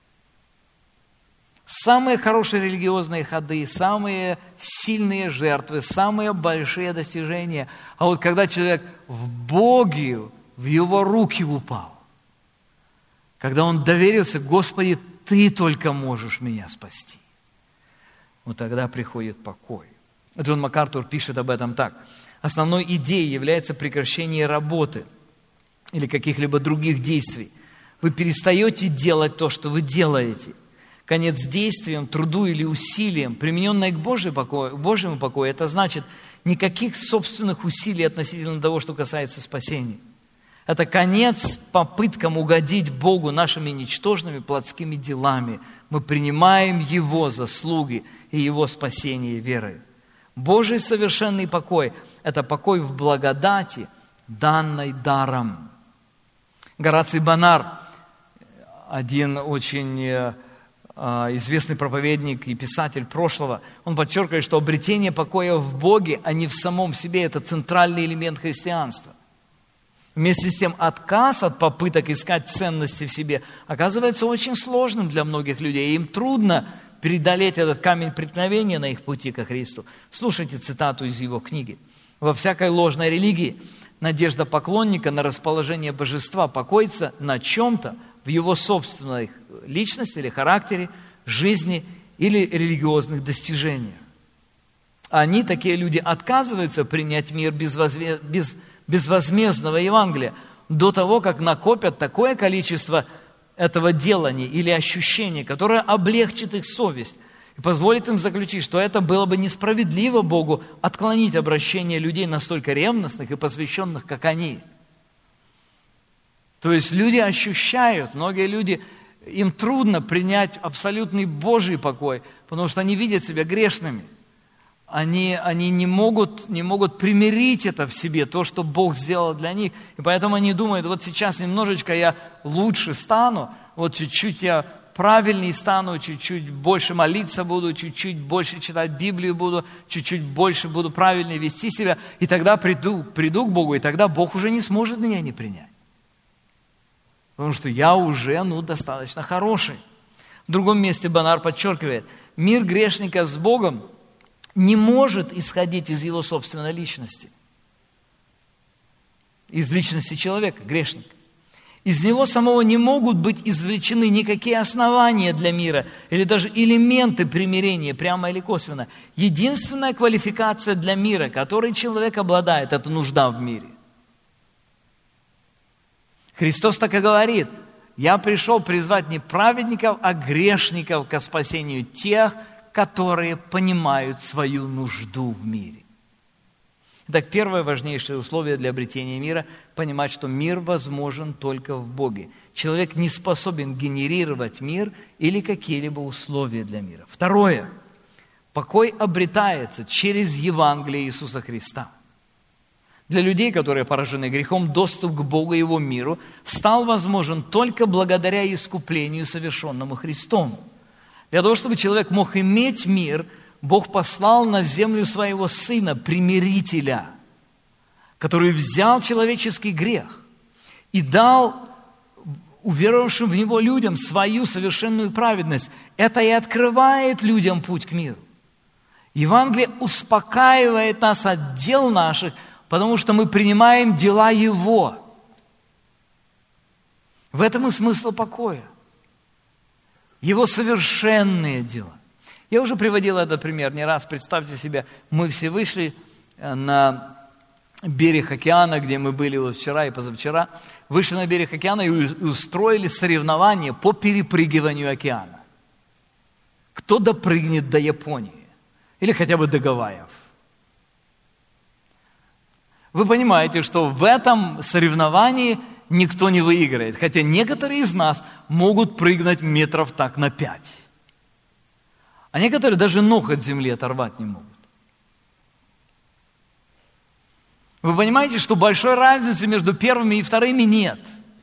Самые хорошие религиозные ходы, самые сильные жертвы, самые большие достижения. А вот когда человек в Боге, в Его руки упал, когда он доверился, Господи, Ты только можешь меня спасти. Вот тогда приходит покой. Джон МакАртур пишет об этом так. Основной идеей является прекращение работы или каких-либо других действий. Вы перестаете делать то, что вы делаете. Конец действиям, труду или усилиям, примененное к Божьему покою, Божьему покою, это значит никаких собственных усилий относительно того, что касается спасения. Это конец попыткам угодить Богу нашими ничтожными плотскими делами. Мы принимаем Его заслуги и Его спасение верой. Божий совершенный покой – это покой в благодати, данной даром. Гораций Бонар, один очень известный проповедник и писатель прошлого, он подчеркивает, что обретение покоя в Боге, а не в самом себе, это центральный элемент христианства. Вместе с тем, отказ от попыток искать ценности в себе оказывается очень сложным для многих людей. Им трудно преодолеть этот камень преткновения на их пути ко Христу. Слушайте цитату из его книги. «Во всякой ложной религии надежда поклонника на расположение божества покоится на чем-то в его собственной личности или характере, жизни или религиозных достижениях. Они, такие люди, отказываются принять мир безвозме... без... безвозмездного Евангелия до того, как накопят такое количество этого делания или ощущений, которое облегчит их совесть и позволит им заключить, что это было бы несправедливо Богу отклонить обращение людей настолько ревностных и посвященных, как они». То есть люди ощущают, многие люди им трудно принять абсолютный Божий покой, потому что они видят себя грешными. Они, они не могут, не могут примирить это в себе, то, что Бог сделал для них. И поэтому они думают, вот сейчас немножечко я лучше стану, вот чуть-чуть я правильней стану, чуть-чуть больше молиться буду, чуть-чуть больше читать Библию буду, чуть-чуть больше буду правильнее вести себя, и тогда приду, приду к Богу, и тогда Бог уже не сможет меня не принять. Потому что я уже, ну, достаточно хороший. В другом месте Бонар подчеркивает, мир грешника с Богом не может исходить из его собственной личности. Из личности человека, грешника. Из него самого не могут быть извлечены никакие основания для мира или даже элементы примирения, прямо или косвенно. Единственная квалификация для мира, которой человек обладает, это нужда в мире. Христос так и говорит, я пришел призвать не праведников, а грешников ко спасению тех, которые понимают свою нужду в мире. Итак, первое важнейшее условие для обретения мира – понимать, что мир возможен только в Боге. Человек не способен генерировать мир или какие-либо условия для мира. Второе. Покой обретается через Евангелие Иисуса Христа. Для людей, которые поражены грехом, доступ к Богу и Его миру стал возможен только благодаря искуплению, совершенному Христом. Для того, чтобы человек мог иметь мир, Бог послал на землю своего Сына, примирителя, который взял человеческий грех и дал уверовавшим в Него людям свою совершенную праведность. Это и открывает людям путь к миру. Евангелие успокаивает нас от дел наших, потому что мы принимаем дела Его. В этом и смысл покоя. Его совершенные дела. Я уже приводил этот пример не раз. Представьте себе, мы все вышли на берег океана, где мы были вот вчера и позавчера, вышли на берег океана и устроили соревнования по перепрыгиванию океана. Кто допрыгнет до Японии? Или хотя бы до Гавайев? Вы понимаете, что в этом соревновании никто не выиграет. Хотя некоторые из нас могут прыгнуть метров так на пять. А некоторые даже ног от земли оторвать не могут. Вы понимаете, что большой разницы между первыми и вторыми нет.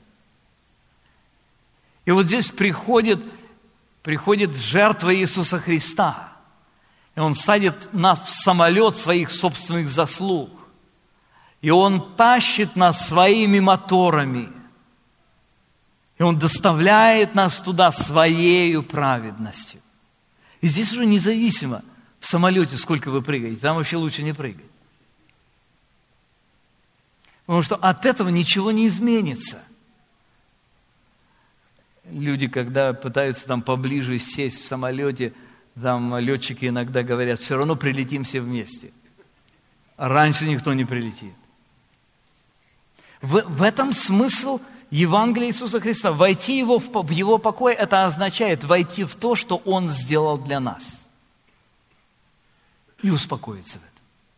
И вот здесь приходит, приходит жертва Иисуса Христа. И Он садит нас в самолет своих собственных заслуг. И Он тащит нас своими моторами. И Он доставляет нас туда своею праведностью. И здесь уже независимо в самолете, сколько вы прыгаете. Там вообще лучше не прыгать. Потому что от этого ничего не изменится. Люди, когда пытаются там поближе сесть в самолете, там летчики иногда говорят, все равно прилетим все вместе. А раньше никто не прилетит. В, в этом смысл Евангелия Иисуса Христа. Войти его в, в Его покой, это означает войти в то, что Он сделал для нас. И успокоиться в этом.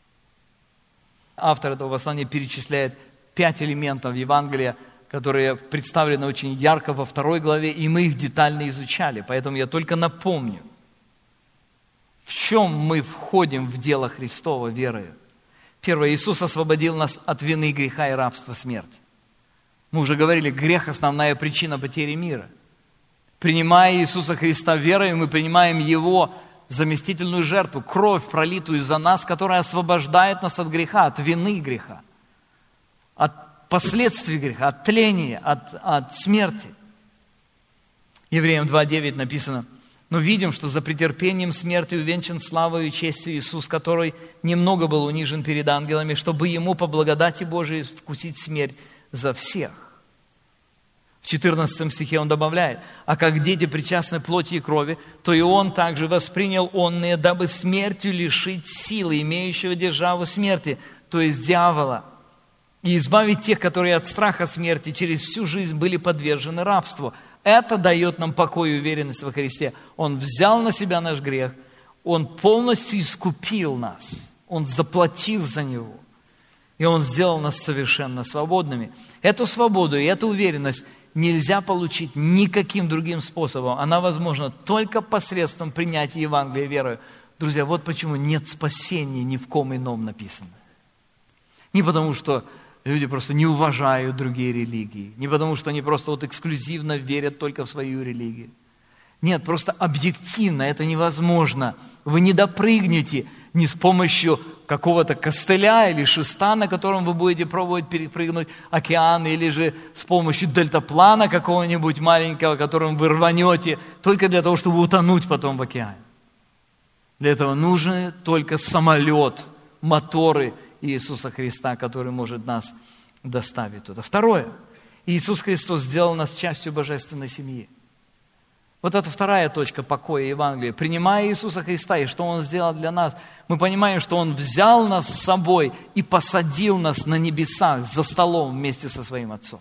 Автор этого послания перечисляет пять элементов Евангелия, которые представлены очень ярко во второй главе, и мы их детально изучали. Поэтому я только напомню, в чем мы входим в дело Христова верою. Первое. Иисус освободил нас от вины, греха и рабства смерти. Мы уже говорили, грех – основная причина потери мира. Принимая Иисуса Христа верой, мы принимаем Его заместительную жертву, кровь, пролитую за нас, которая освобождает нас от греха, от вины греха, от последствий греха, от тления, от, от смерти. Евреям два девять написано: «Но видим, что за претерпением смерти увенчан славою и честью Иисус, который немного был унижен перед ангелами, чтобы Ему по благодати Божией вкусить смерть за всех». В четырнадцатом стихе он добавляет: «А как дети причастны плоти и крови, то и Он также воспринял онные, дабы смертью лишить силы, имеющего державу смерти, то есть дьявола, и избавить тех, которые от страха смерти через всю жизнь были подвержены рабству». Это дает нам покой и уверенность во Христе. Он взял на себя наш грех, Он полностью искупил нас, Он заплатил за него. И Он сделал нас совершенно свободными. Эту свободу и эту уверенность нельзя получить никаким другим способом. Она возможна только посредством принятия Евангелия верою. Друзья, вот почему нет спасения ни в ком ином написано. Не потому, что люди просто не уважают другие религии, не потому, что они просто вот эксклюзивно верят только в свою религию. Нет, просто объективно это невозможно. Вы не допрыгнете ни с помощью какого-то костыля или шеста, на котором вы будете пробовать перепрыгнуть океан, или же с помощью дельтаплана какого-нибудь маленького, которым вы рванете, только для того, чтобы утонуть потом в океане. Для этого нужен только самолет, моторы Иисуса Христа, который может нас доставить туда. Второе. Иисус Христос сделал нас частью божественной семьи. Вот это вторая точка покоя Евангелия. Принимая Иисуса Христа и что Он сделал для нас, мы понимаем, что Он взял нас с собой и посадил нас на небесах за столом вместе со Своим Отцом.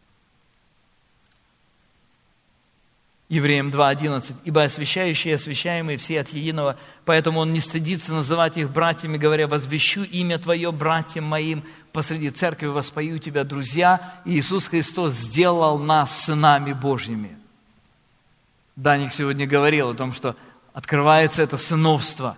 Евреям два одиннадцать. «Ибо освящающие и освящаемые все от единого, поэтому Он не стыдится называть их братьями, говоря, возвещу имя Твое братьям моим, посреди церкви воспою Тебя, друзья, Иисус Христос сделал нас сынами Божьими». Даник сегодня говорил о том, что открывается это сыновство.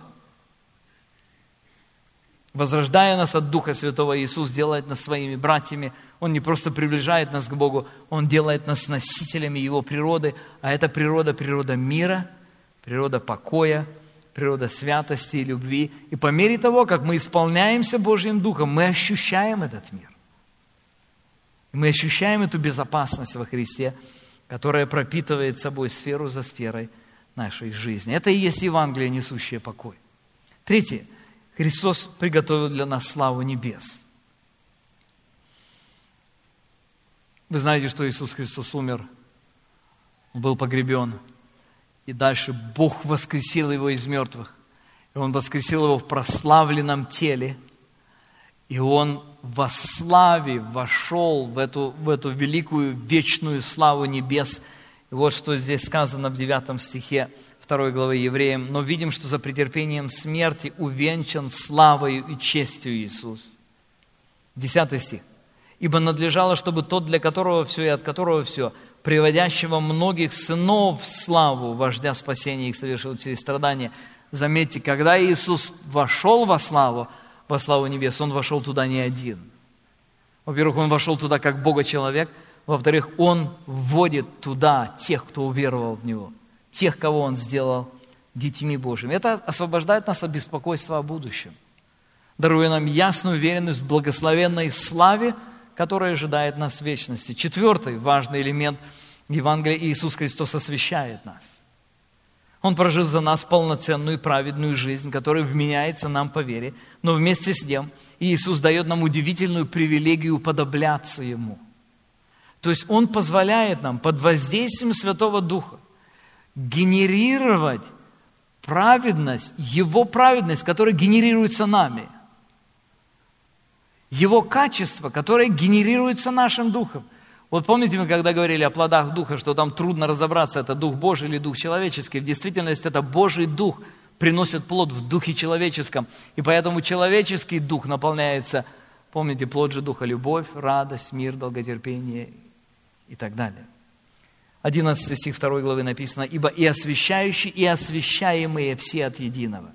Возрождая нас от Духа Святого, Иисус делает нас своими братьями. Он не просто приближает нас к Богу, Он делает нас носителями Его природы. А эта природа – природа мира, природа покоя, природа святости и любви. И по мере того, как мы исполняемся Божьим Духом, мы ощущаем этот мир. И мы ощущаем эту безопасность во Христе, которая пропитывает собой сферу за сферой нашей жизни. Это и есть Евангелие, несущее покой. Третье. Христос приготовил для нас славу небес. Вы знаете, что Иисус Христос умер, Он был погребен, и дальше Бог воскресил Его из мертвых. И Он воскресил Его в прославленном теле, и Он во славе вошел в эту, в эту великую вечную славу небес. И вот что здесь сказано в девятом стихе второй главы Евреям. «Но видим, что за претерпением смерти увенчан славою и честью Иисус». Десятый стих. «Ибо надлежало, чтобы тот, для которого все и от которого все, приводящего многих сынов в славу, вождя спасения их совершил через страдания». Заметьте, когда Иисус вошел во славу, во славу небес, Он вошел туда не один. Во-первых, Он вошел туда как Бога-человек. Во-вторых, Он вводит туда тех, кто уверовал в Него. Тех, кого Он сделал детьми Божьими. Это освобождает нас от беспокойства о будущем, даруя нам ясную уверенность в благословенной славе, которая ожидает нас в вечности. Четвертый важный элемент Евангелия: Иисус Христос освящает нас. Он прожил за нас полноценную и праведную жизнь, которая вменяется нам по вере, но вместе с тем Иисус дает нам удивительную привилегию уподобляться Ему. То есть Он позволяет нам под воздействием Святого Духа генерировать праведность, Его праведность, которая генерируется нами. Его качество, которое генерируется нашим Духом. Вот помните, мы когда говорили о плодах Духа, что там трудно разобраться, это Дух Божий или Дух человеческий. В действительности это Божий Дух приносит плод в Духе человеческом. И поэтому человеческий Дух наполняется, помните, плод же Духа: любовь, радость, мир, долготерпение и так далее. одиннадцатый стих второй главы написано: «Ибо и освящающие, и освящаемые все от единого».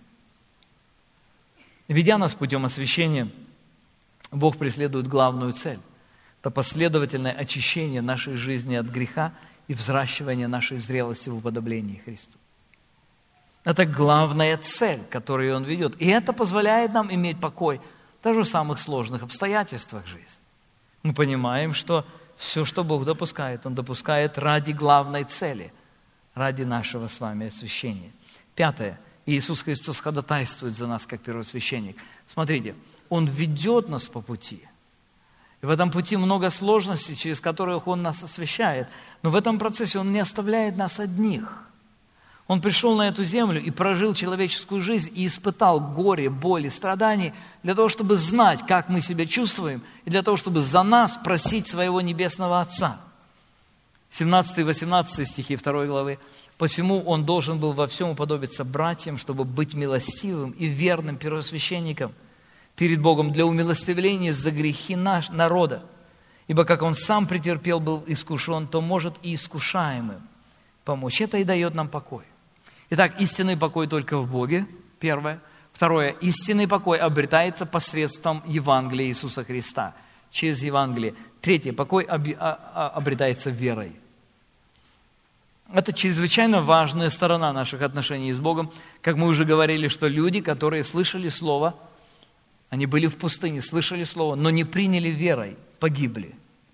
Ведя нас путем освящения, Бог преследует главную цель. Это последовательное очищение нашей жизни от греха и взращивание нашей зрелости в уподоблении Христу. Это главная цель, которую Он ведет. И это позволяет нам иметь покой даже в самых сложных обстоятельствах жизни. Мы понимаем, что все, что Бог допускает, Он допускает ради главной цели, ради нашего с вами освящения. Пятое. Иисус Христос ходатайствует за нас, как первосвященник. Смотрите, Он ведет нас по пути. И в этом пути много сложностей, через которых Он нас освящает. Но в этом процессе Он не оставляет нас одних. Он пришел на эту землю и прожил человеческую жизнь, и испытал горе, боль и страдания для того, чтобы знать, как мы себя чувствуем, и для того, чтобы за нас просить своего Небесного Отца. семнадцатый и восемнадцатый стихи второй главы. «Посему Он должен был во всем уподобиться братьям, чтобы быть милостивым и верным первосвященником перед Богом для умилостивления за грехи наш, народа. Ибо как Он сам претерпел, был искушен, то может и искушаемым помочь. Это и дает нам покой. Итак, истинный покой только в Боге, первое. Второе, истинный покой обретается посредством Евангелия Иисуса Христа, через Евангелие. Третье, покой обретается верой. Это чрезвычайно важная сторона наших отношений с Богом. Как мы уже говорили, что люди, которые слышали Слово, они были в пустыне, слышали Слово, но не приняли верой, погибли.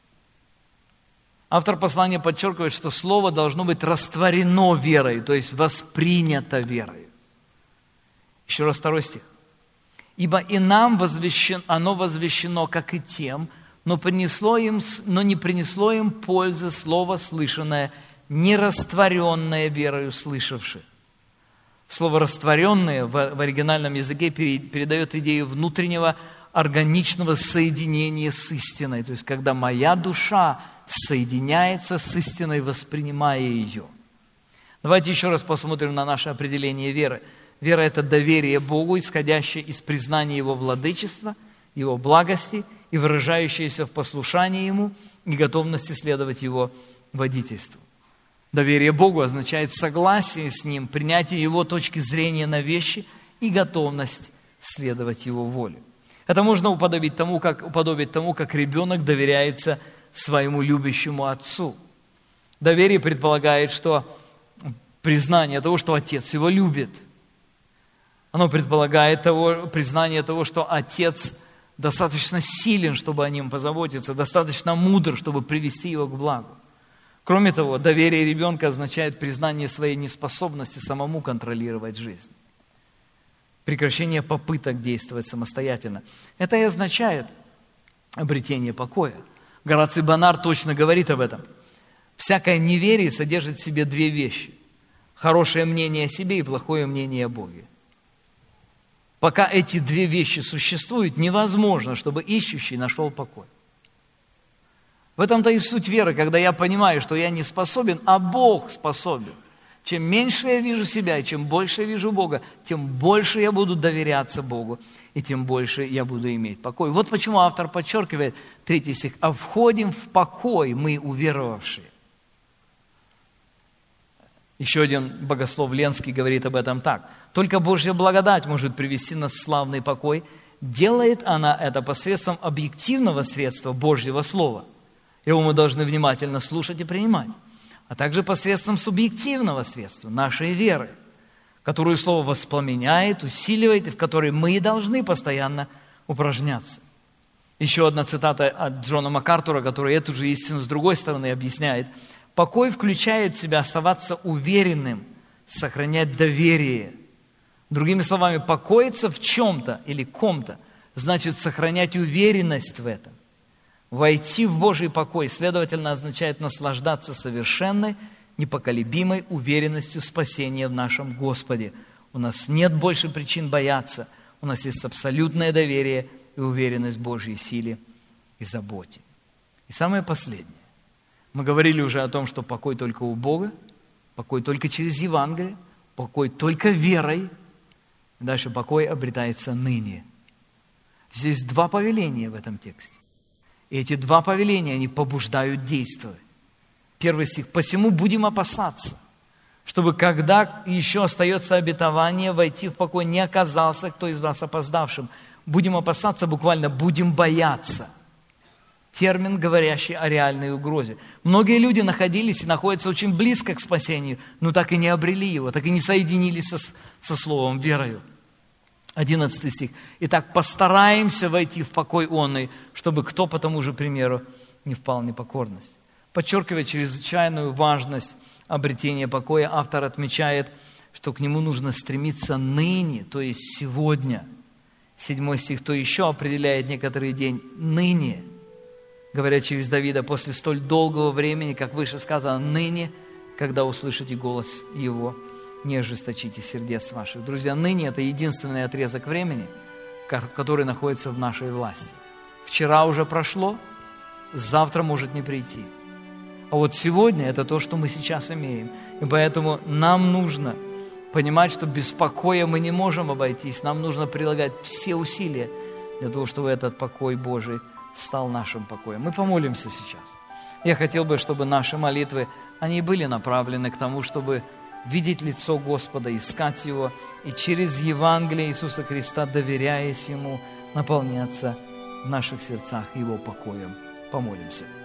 Автор послания подчеркивает, что Слово должно быть растворено верой, то есть воспринято верой. Еще раз второй стих. «Ибо и нам возвещено, оно возвещено, как и тем, но, принесло им, но не принесло им пользы слово слышанное, не растворенное верою слышавших». Слово «растворенное» в, в оригинальном языке передает идею внутреннего органичного соединения с истиной. То есть, когда моя душа соединяется с истиной, воспринимая ее. Давайте еще раз посмотрим на наше определение веры. Вера – это доверие Богу, исходящее из признания Его владычества, Его благости и выражающееся в послушании Ему и готовности следовать Его водительству. Доверие Богу означает согласие с Ним, принятие Его точки зрения на вещи и готовность следовать Его воле. Это можно уподобить тому, как, уподобить тому, как ребенок доверяется своему любящему отцу. Доверие предполагает, что признание того, что отец его любит. Оно предполагает того, признание того, что отец достаточно силен, чтобы о нем позаботиться, достаточно мудр, чтобы привести его к благу. Кроме того, доверие ребенка означает признание своей неспособности самому контролировать жизнь. Прекращение попыток действовать самостоятельно. Это и означает обретение покоя. Гораций Бонар точно говорит об этом. Всякое неверие содержит в себе две вещи. Хорошее мнение о себе и плохое мнение о Боге. Пока эти две вещи существуют, невозможно, чтобы ищущий нашел покой. В этом-то и суть веры, когда я понимаю, что я не способен, а Бог способен. Чем меньше я вижу себя, и чем больше я вижу Бога, тем больше я буду доверяться Богу, и тем больше я буду иметь покой. Вот почему автор подчеркивает третий стих. «А входим в покой мы, уверовавшие». Еще один богослов Ленский говорит об этом так. «Только Божья благодать может привести нас в славный покой. Делает она это посредством объективного средства Божьего Слова. Его мы должны внимательно слушать и принимать. А также посредством субъективного средства нашей веры, которую Слово воспламеняет, усиливает, и в которой мы и должны постоянно упражняться». Еще одна цитата от Джона МакАртура, который эту же истину с другой стороны объясняет. «Покой включает в себя оставаться уверенным, сохранять доверие». Другими словами, покоиться в чем-то или ком-то значит сохранять уверенность в этом. Войти в Божий покой, следовательно, означает наслаждаться совершенной, непоколебимой уверенностью спасения в нашем Господе. У нас нет больше причин бояться. У нас есть абсолютное доверие и уверенность в Божьей силе и заботе. И самое последнее. Мы говорили уже о том, что покой только у Бога, покой только через Евангелие, покой только верой. Дальше покой обретается ныне. Здесь два повеления в этом тексте. И эти два повеления, они побуждают действовать. Первый стих. «Посему будем опасаться, чтобы, когда еще остается обетование, войти в покой, не оказался кто из вас опоздавшим». Будем опасаться, буквально будем бояться. Термин, говорящий о реальной угрозе. Многие люди находились и находятся очень близко к спасению, но так и не обрели его, так и не соединились со, со словом верою. Одиннадцатый стих. «Итак, постараемся войти в покой онный, чтобы кто по тому же примеру не впал в непокорность». Подчеркивая чрезвычайную важность обретения покоя, автор отмечает, что к нему нужно стремиться ныне, то есть сегодня. Седьмой стих, то еще определяет некоторый день ныне, говоря через Давида, после столь долгого времени, как выше сказано, ныне, когда услышите голос Его, не ожесточите сердец ваших. Друзья, ныне – это единственный отрезок времени, который находится в нашей власти. Вчера уже прошло, завтра может не прийти. А вот сегодня – это то, что мы сейчас имеем. И поэтому нам нужно понимать, что без покоя мы не можем обойтись. Нам нужно прилагать все усилия для того, чтобы этот покой Божий стал нашим покоем. Мы помолимся сейчас. Я хотел бы, чтобы наши молитвы, они были направлены к тому, чтобы видеть лицо Господа, искать Его, и через Евангелие Иисуса Христа, доверяясь Ему, наполняться в наших сердцах Его покоем. Помолимся.